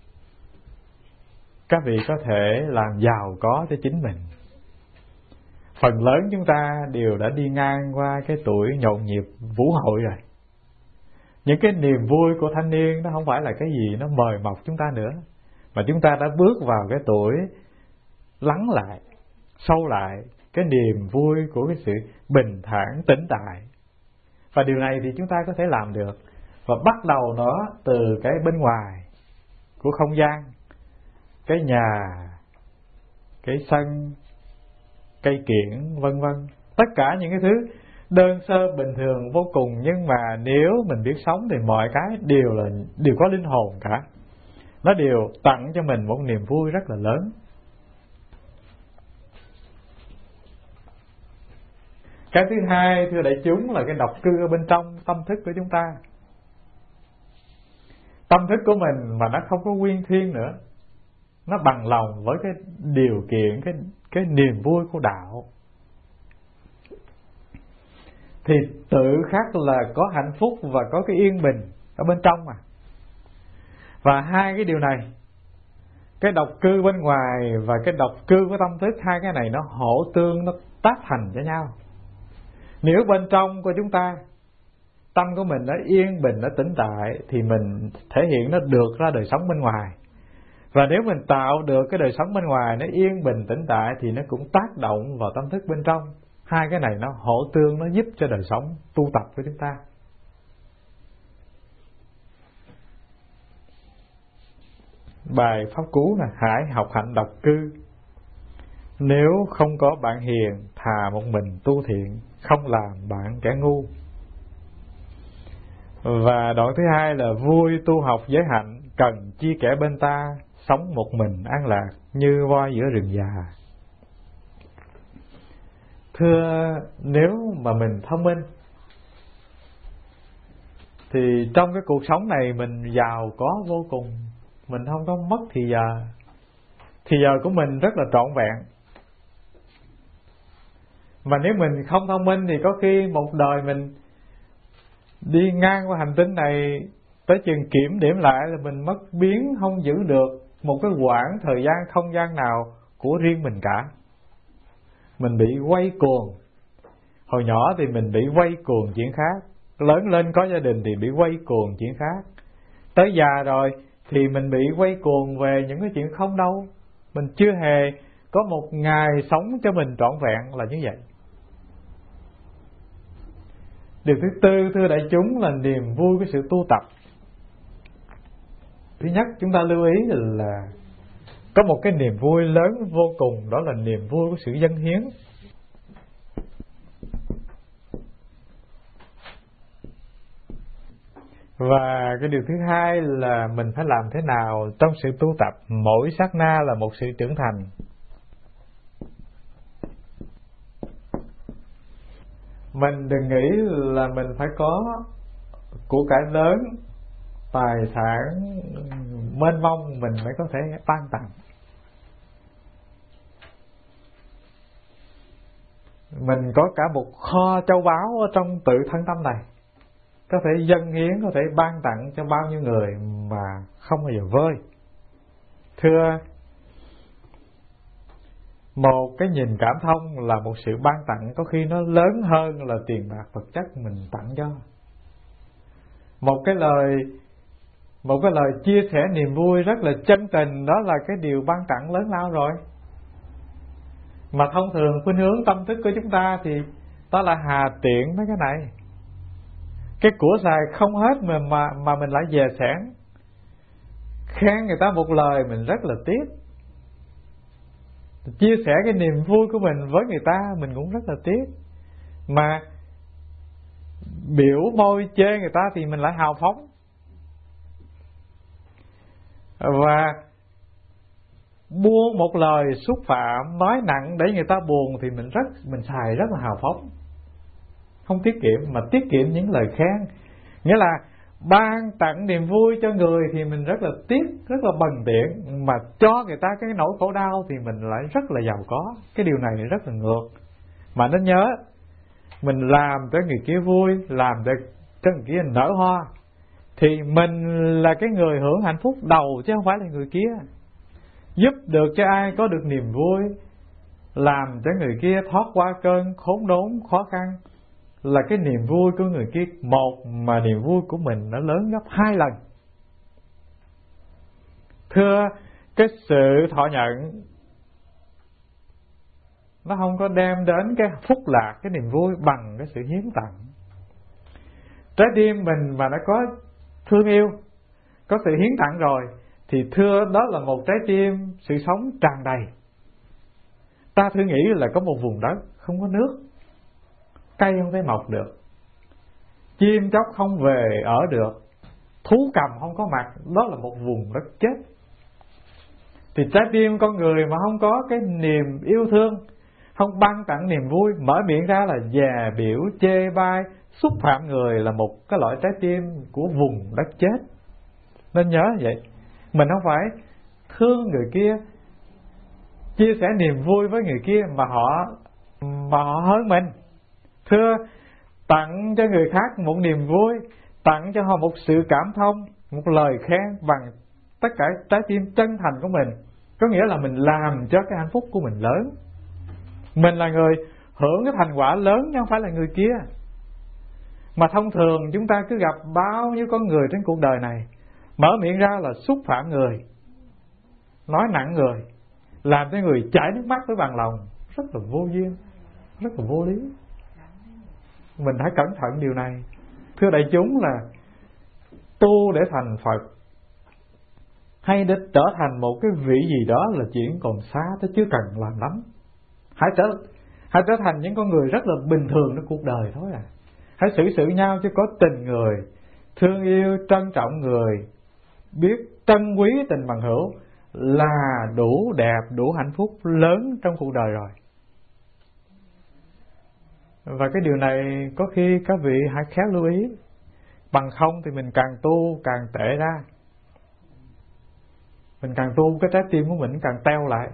các vị có thể làm giàu có cho chính mình. phần lớn chúng ta đều đã đi ngang qua cái tuổi nhộn nhịp vũ hội rồi. Những cái niềm vui của thanh niên nó không phải là cái gì nó mời mọc chúng ta nữa, mà chúng ta đã bước vào cái tuổi lắng lại, sâu lại cái niềm vui của cái sự bình thản tĩnh tại. Và điều này thì chúng ta có thể làm được, và bắt đầu nó từ cái bên ngoài của không gian, cái nhà, cái sân, cây kiển, vân vân. Tất cả những cái thứ đơn sơ bình thường vô cùng, nhưng mà nếu mình biết sống thì mọi cái đều là đều có linh hồn cả. Nó đều tặng cho mình một niềm vui rất là lớn. Cái thứ hai, thưa đại chúng, là cái độc cư ở bên trong tâm thức của chúng ta. Tâm thức của mình mà nó không có nguyên thiên nữa, nó bằng lòng với cái điều kiện, cái, cái niềm vui của đạo, thì tự khắc là có hạnh phúc và có cái yên bình ở bên trong mà. Và hai cái điều này, cái độc cư bên ngoài và cái độc cư của tâm thức, hai cái này nó hỗ tương, nó tác thành cho nhau. Nếu bên trong của chúng ta, tâm của mình nó yên bình, nó tĩnh tại, thì mình thể hiện nó được ra đời sống bên ngoài. Và nếu mình tạo được cái đời sống bên ngoài nó yên bình tĩnh tại, thì nó cũng tác động vào tâm thức bên trong. Hai cái này nó hỗ tương, nó giúp cho đời sống tu tập của chúng ta. Bài pháp cú là hãy học hạnh độc cư. Nếu không có bạn hiền, thà một mình tu thiện, không làm bạn kẻ ngu. Và đoạn thứ hai là vui tu học giới hạnh, cần chi kẻ bên ta, sống một mình an lạc như voi giữa rừng già. Thưa, nếu mà mình thông minh thì trong cái cuộc sống này mình giàu có vô cùng, mình không có mất thì giờ. Thì giờ của mình rất là trọn vẹn. Mà nếu mình không thông minh thì có khi một đời mình đi ngang qua hành tinh này, tới chừng kiểm điểm lại là mình mất biến, không giữ được một cái quãng thời gian không gian nào của riêng mình cả. Mình bị quay cuồng. Hồi nhỏ thì mình bị quay cuồng chuyện khác, lớn lên có gia đình thì bị quay cuồng chuyện khác, tới già rồi thì mình bị quay cuồng về những cái chuyện không đâu. Mình chưa hề có một ngày sống cho mình trọn vẹn là như vậy. Điều thứ tư, thưa đại chúng, là niềm vui của sự tu tập. Thứ nhất, chúng ta lưu ý là có một cái niềm vui lớn vô cùng, đó là niềm vui của sự dâng hiến. Và cái điều thứ hai là mình phải làm thế nào trong sự tu tập, mỗi sát na là một sự trưởng thành. Mình đừng nghĩ là mình phải có của cải lớn, tài sản mênh mông mình mới có thể ban tặng. Mình có cả một kho châu báu ở trong tự thân tâm này, có thể dâng hiến, có thể ban tặng cho bao nhiêu người mà không bao giờ vơi. Thưa, một cái nhìn cảm thông là một sự ban tặng có khi nó lớn hơn là tiền bạc vật chất mình tặng cho. Một cái lời một cái lời chia sẻ niềm vui rất là chân tình, đó là cái điều ban tặng lớn lao rồi. Mà thông thường khuynh hướng tâm thức của chúng ta thì đó là hà tiện mấy cái này. Cái của xài không hết mà mà, mà mình lại dè sẻn. Khen người ta một lời mình rất là tiếc. Chia sẻ cái niềm vui của mình với người ta mình cũng rất là tiếc. Mà biểu môi chê người ta thì mình lại hào phóng. Và buông một lời xúc phạm, nói nặng để người ta buồn thì mình rất mình xài rất là hào phóng, không tiết kiệm, mà tiết kiệm những lời khen. Nghĩa là ban tặng niềm vui cho người thì mình rất là tiếc, rất là bần tiện, mà cho người ta cái nỗi khổ đau thì mình lại rất là giàu có. Cái điều này rất là ngược. Mà nên nhớ, mình làm cho người kia vui, làm cho, cho người kia nở hoa, thì mình là cái người hưởng hạnh phúc đầu chứ không phải là người kia. Giúp được cho ai có được niềm vui làm cho người kia thoát qua cơn khốn đốn khó khăn, là cái niềm vui của người kia một, mà niềm vui của mình nó lớn gấp hai lần. Thưa, cái sự thọ nhận nó không có đem đến cái phúc lạc, cái niềm vui bằng cái sự hiến tặng. Trái tim mình mà nó có thương yêu, có sự hiến tặng rồi, thì thưa, đó là một trái tim sự sống tràn đầy. Ta thử nghĩ là có một vùng đất không có nước, cây không thể mọc được, chim chóc không về ở được, thú cầm không có mặt, đó là một vùng đất chết. Thì trái tim con người mà không có cái niềm yêu thương, không ban tặng niềm vui, mở miệng ra là dè biểu chê bai, xúc phạm người, là một cái loại trái tim của vùng đất chết. Nên nhớ vậy, mình không phải thương người kia, chia sẻ niềm vui với người kia mà họ mà họ hơn mình. Thưa, tặng cho người khác một niềm vui, tặng cho họ một sự cảm thông, một lời khen bằng tất cả trái tim chân thành của mình, có nghĩa là mình làm cho cái hạnh phúc của mình lớn. Mình là người hưởng cái thành quả lớn chứ không phải là người kia. Mà thông thường chúng ta cứ gặp bao nhiêu con người trên cuộc đời này, mở miệng ra là xúc phạm người, nói nặng người, làm cho người chảy nước mắt với bằng lòng, rất là vô duyên, rất là vô lý. Mình hãy cẩn thận điều này. Thưa đại chúng, là tu để thành Phật hay để trở thành một cái vị gì đó là chuyện còn xa, chứ chưa cần làm lắm. Hãy trở hãy trở thành những con người rất là bình thường trong cuộc đời thôi à. Hãy xử sự nhau cho có tình người, thương yêu, trân trọng người, biết trân quý tình bằng hữu là đủ đẹp, đủ hạnh phúc lớn trong cuộc đời rồi. Và cái điều này có khi các vị hãy khéo lưu ý, bằng không thì mình càng tu càng tệ ra. Mình càng tu cái trái tim của mình càng teo lại.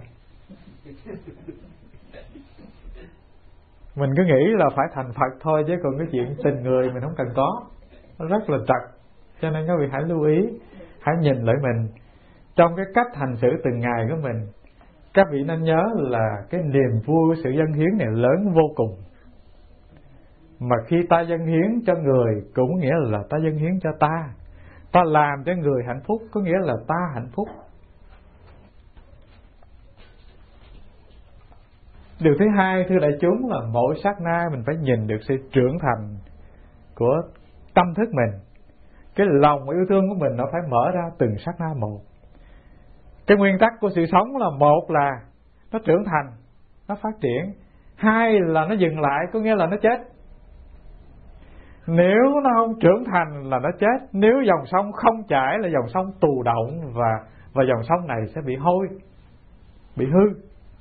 Mình cứ nghĩ là phải thành Phật thôi, chứ còn cái chuyện tình người mình không cần có, nó rất là trật. Cho nên các vị hãy lưu ý, hãy nhìn lại mình trong cái cách hành xử từng ngày của mình. Các vị nên nhớ là cái niềm vui của sự dâng hiến này lớn vô cùng. Mà khi ta dâng hiến cho người cũng nghĩa là ta dâng hiến cho ta. Ta làm cho người hạnh phúc có nghĩa là ta hạnh phúc. Điều thứ hai, thưa đại chúng, là mỗi sát na mình phải nhìn được sự trưởng thành của tâm thức mình. Cái lòng yêu thương của mình nó phải mở ra từng sát na một. Cái nguyên tắc của sự sống là, một là nó trưởng thành, nó phát triển. Hai là nó dừng lại, có nghĩa là nó chết. Nếu nó không trưởng thành là nó chết. Nếu dòng sông không chảy là dòng sông tù động, Và, và dòng sông này sẽ bị hôi, bị hư.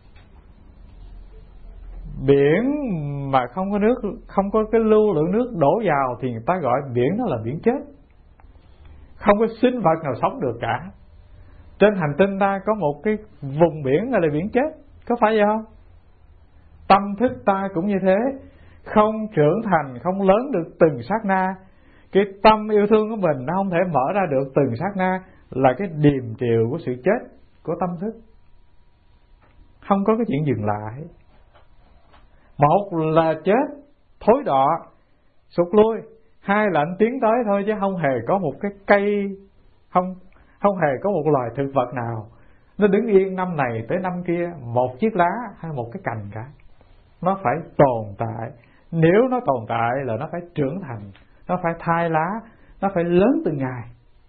Biển mà không có nước, không có cái lưu lượng nước đổ vào thì người ta gọi biển đó là biển chết. Không có sinh vật nào sống được cả. Trên hành tinh ta có một cái vùng biển gọi là biển chết, có phải vậy không? Tâm thức ta cũng như thế, không trưởng thành, không lớn được từng sát na. Cái tâm yêu thương của mình nó không thể mở ra được từng sát na, là cái điềm triều của sự chết của tâm thức. Không có cái chuyện dừng lại. Một là chết, thối đọa, sụt lui. Hai là anh tiến tới thôi, chứ không hề có một cái cây, Không không hề có một loài thực vật nào nó đứng yên năm này tới năm kia, một chiếc lá hay một cái cành cả. Nó phải tồn tại. Nếu nó tồn tại là nó phải trưởng thành, nó phải thay lá, nó phải lớn từng ngày.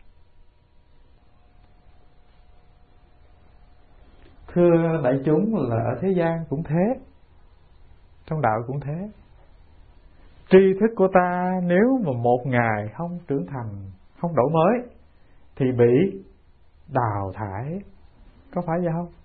Thưa đại chúng, là ở thế gian cũng thế, trong đạo cũng thế. Tri thức của ta nếu mà một ngày không trưởng thành, không đổi mới thì bị đào thải, có phải vậy không?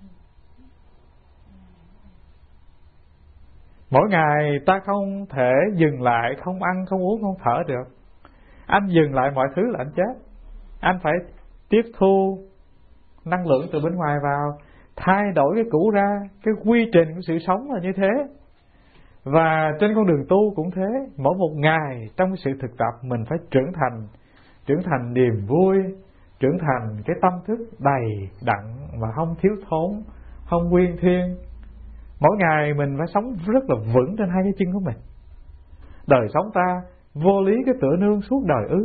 Mỗi ngày ta không thể dừng lại, không ăn, không uống, không thở được. Anh dừng lại mọi thứ là anh chết. Anh phải tiếp thu năng lượng từ bên ngoài vào, thay đổi cái cũ ra. Cái quy trình của sự sống là như thế. Và trên con đường tu cũng thế. Mỗi một ngày trong cái sự thực tập mình phải trưởng thành, trưởng thành niềm vui, trưởng thành cái tâm thức đầy đặn mà không thiếu thốn, không quyên thuyên, Mỗi ngày mình phải sống rất là vững trên hai cái chân của mình. Đời sống ta vô lý cái tựa nương suốt đời ư?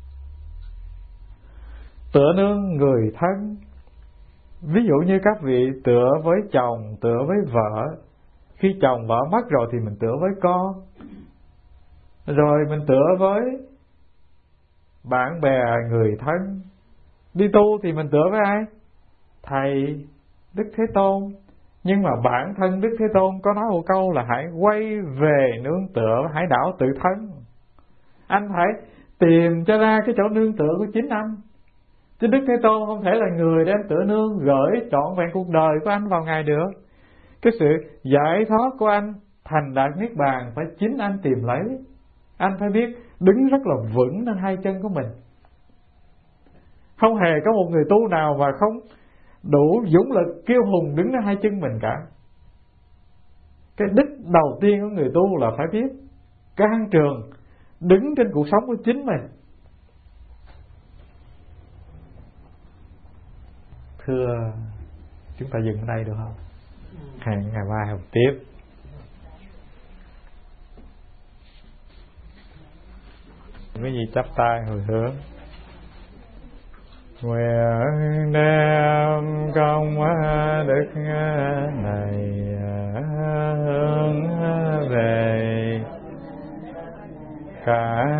Tựa nương người thân. Ví dụ như các vị tựa với chồng, tựa với vợ. Khi chồng vợ mất rồi thì mình tựa với con. Rồi mình tựa với bạn bè, người thân. Đi tu thì mình tựa với ai? Thầy, Đức Thế Tôn. Nhưng mà bản thân Đức Thế Tôn có nói một câu là hãy quay về nương tựa hải đảo tự thân. Anh phải tìm cho ra cái chỗ nương tựa của chính anh. Chứ Đức Thế Tôn không thể là người để anh tựa nương gửi trọn vẹn cuộc đời của anh vào Ngài được. Cái sự giải thoát của anh thành đạt niết bàn phải chính anh tìm lấy. Anh phải biết đứng rất là vững trên hai chân của mình. Không hề có một người tu nào mà không đủ dũng lực kiêu hùng đứng trên hai chân mình cả. Cái đích đầu tiên của người tu là phải biết can trường đứng trên cuộc sống của chính mình. Thưa, chúng ta dừng ở đây được không? Hẹn ngày mai học tiếp. Cái gì chắp tay hồi hướng. Nguyện đem công đức này hướng về cả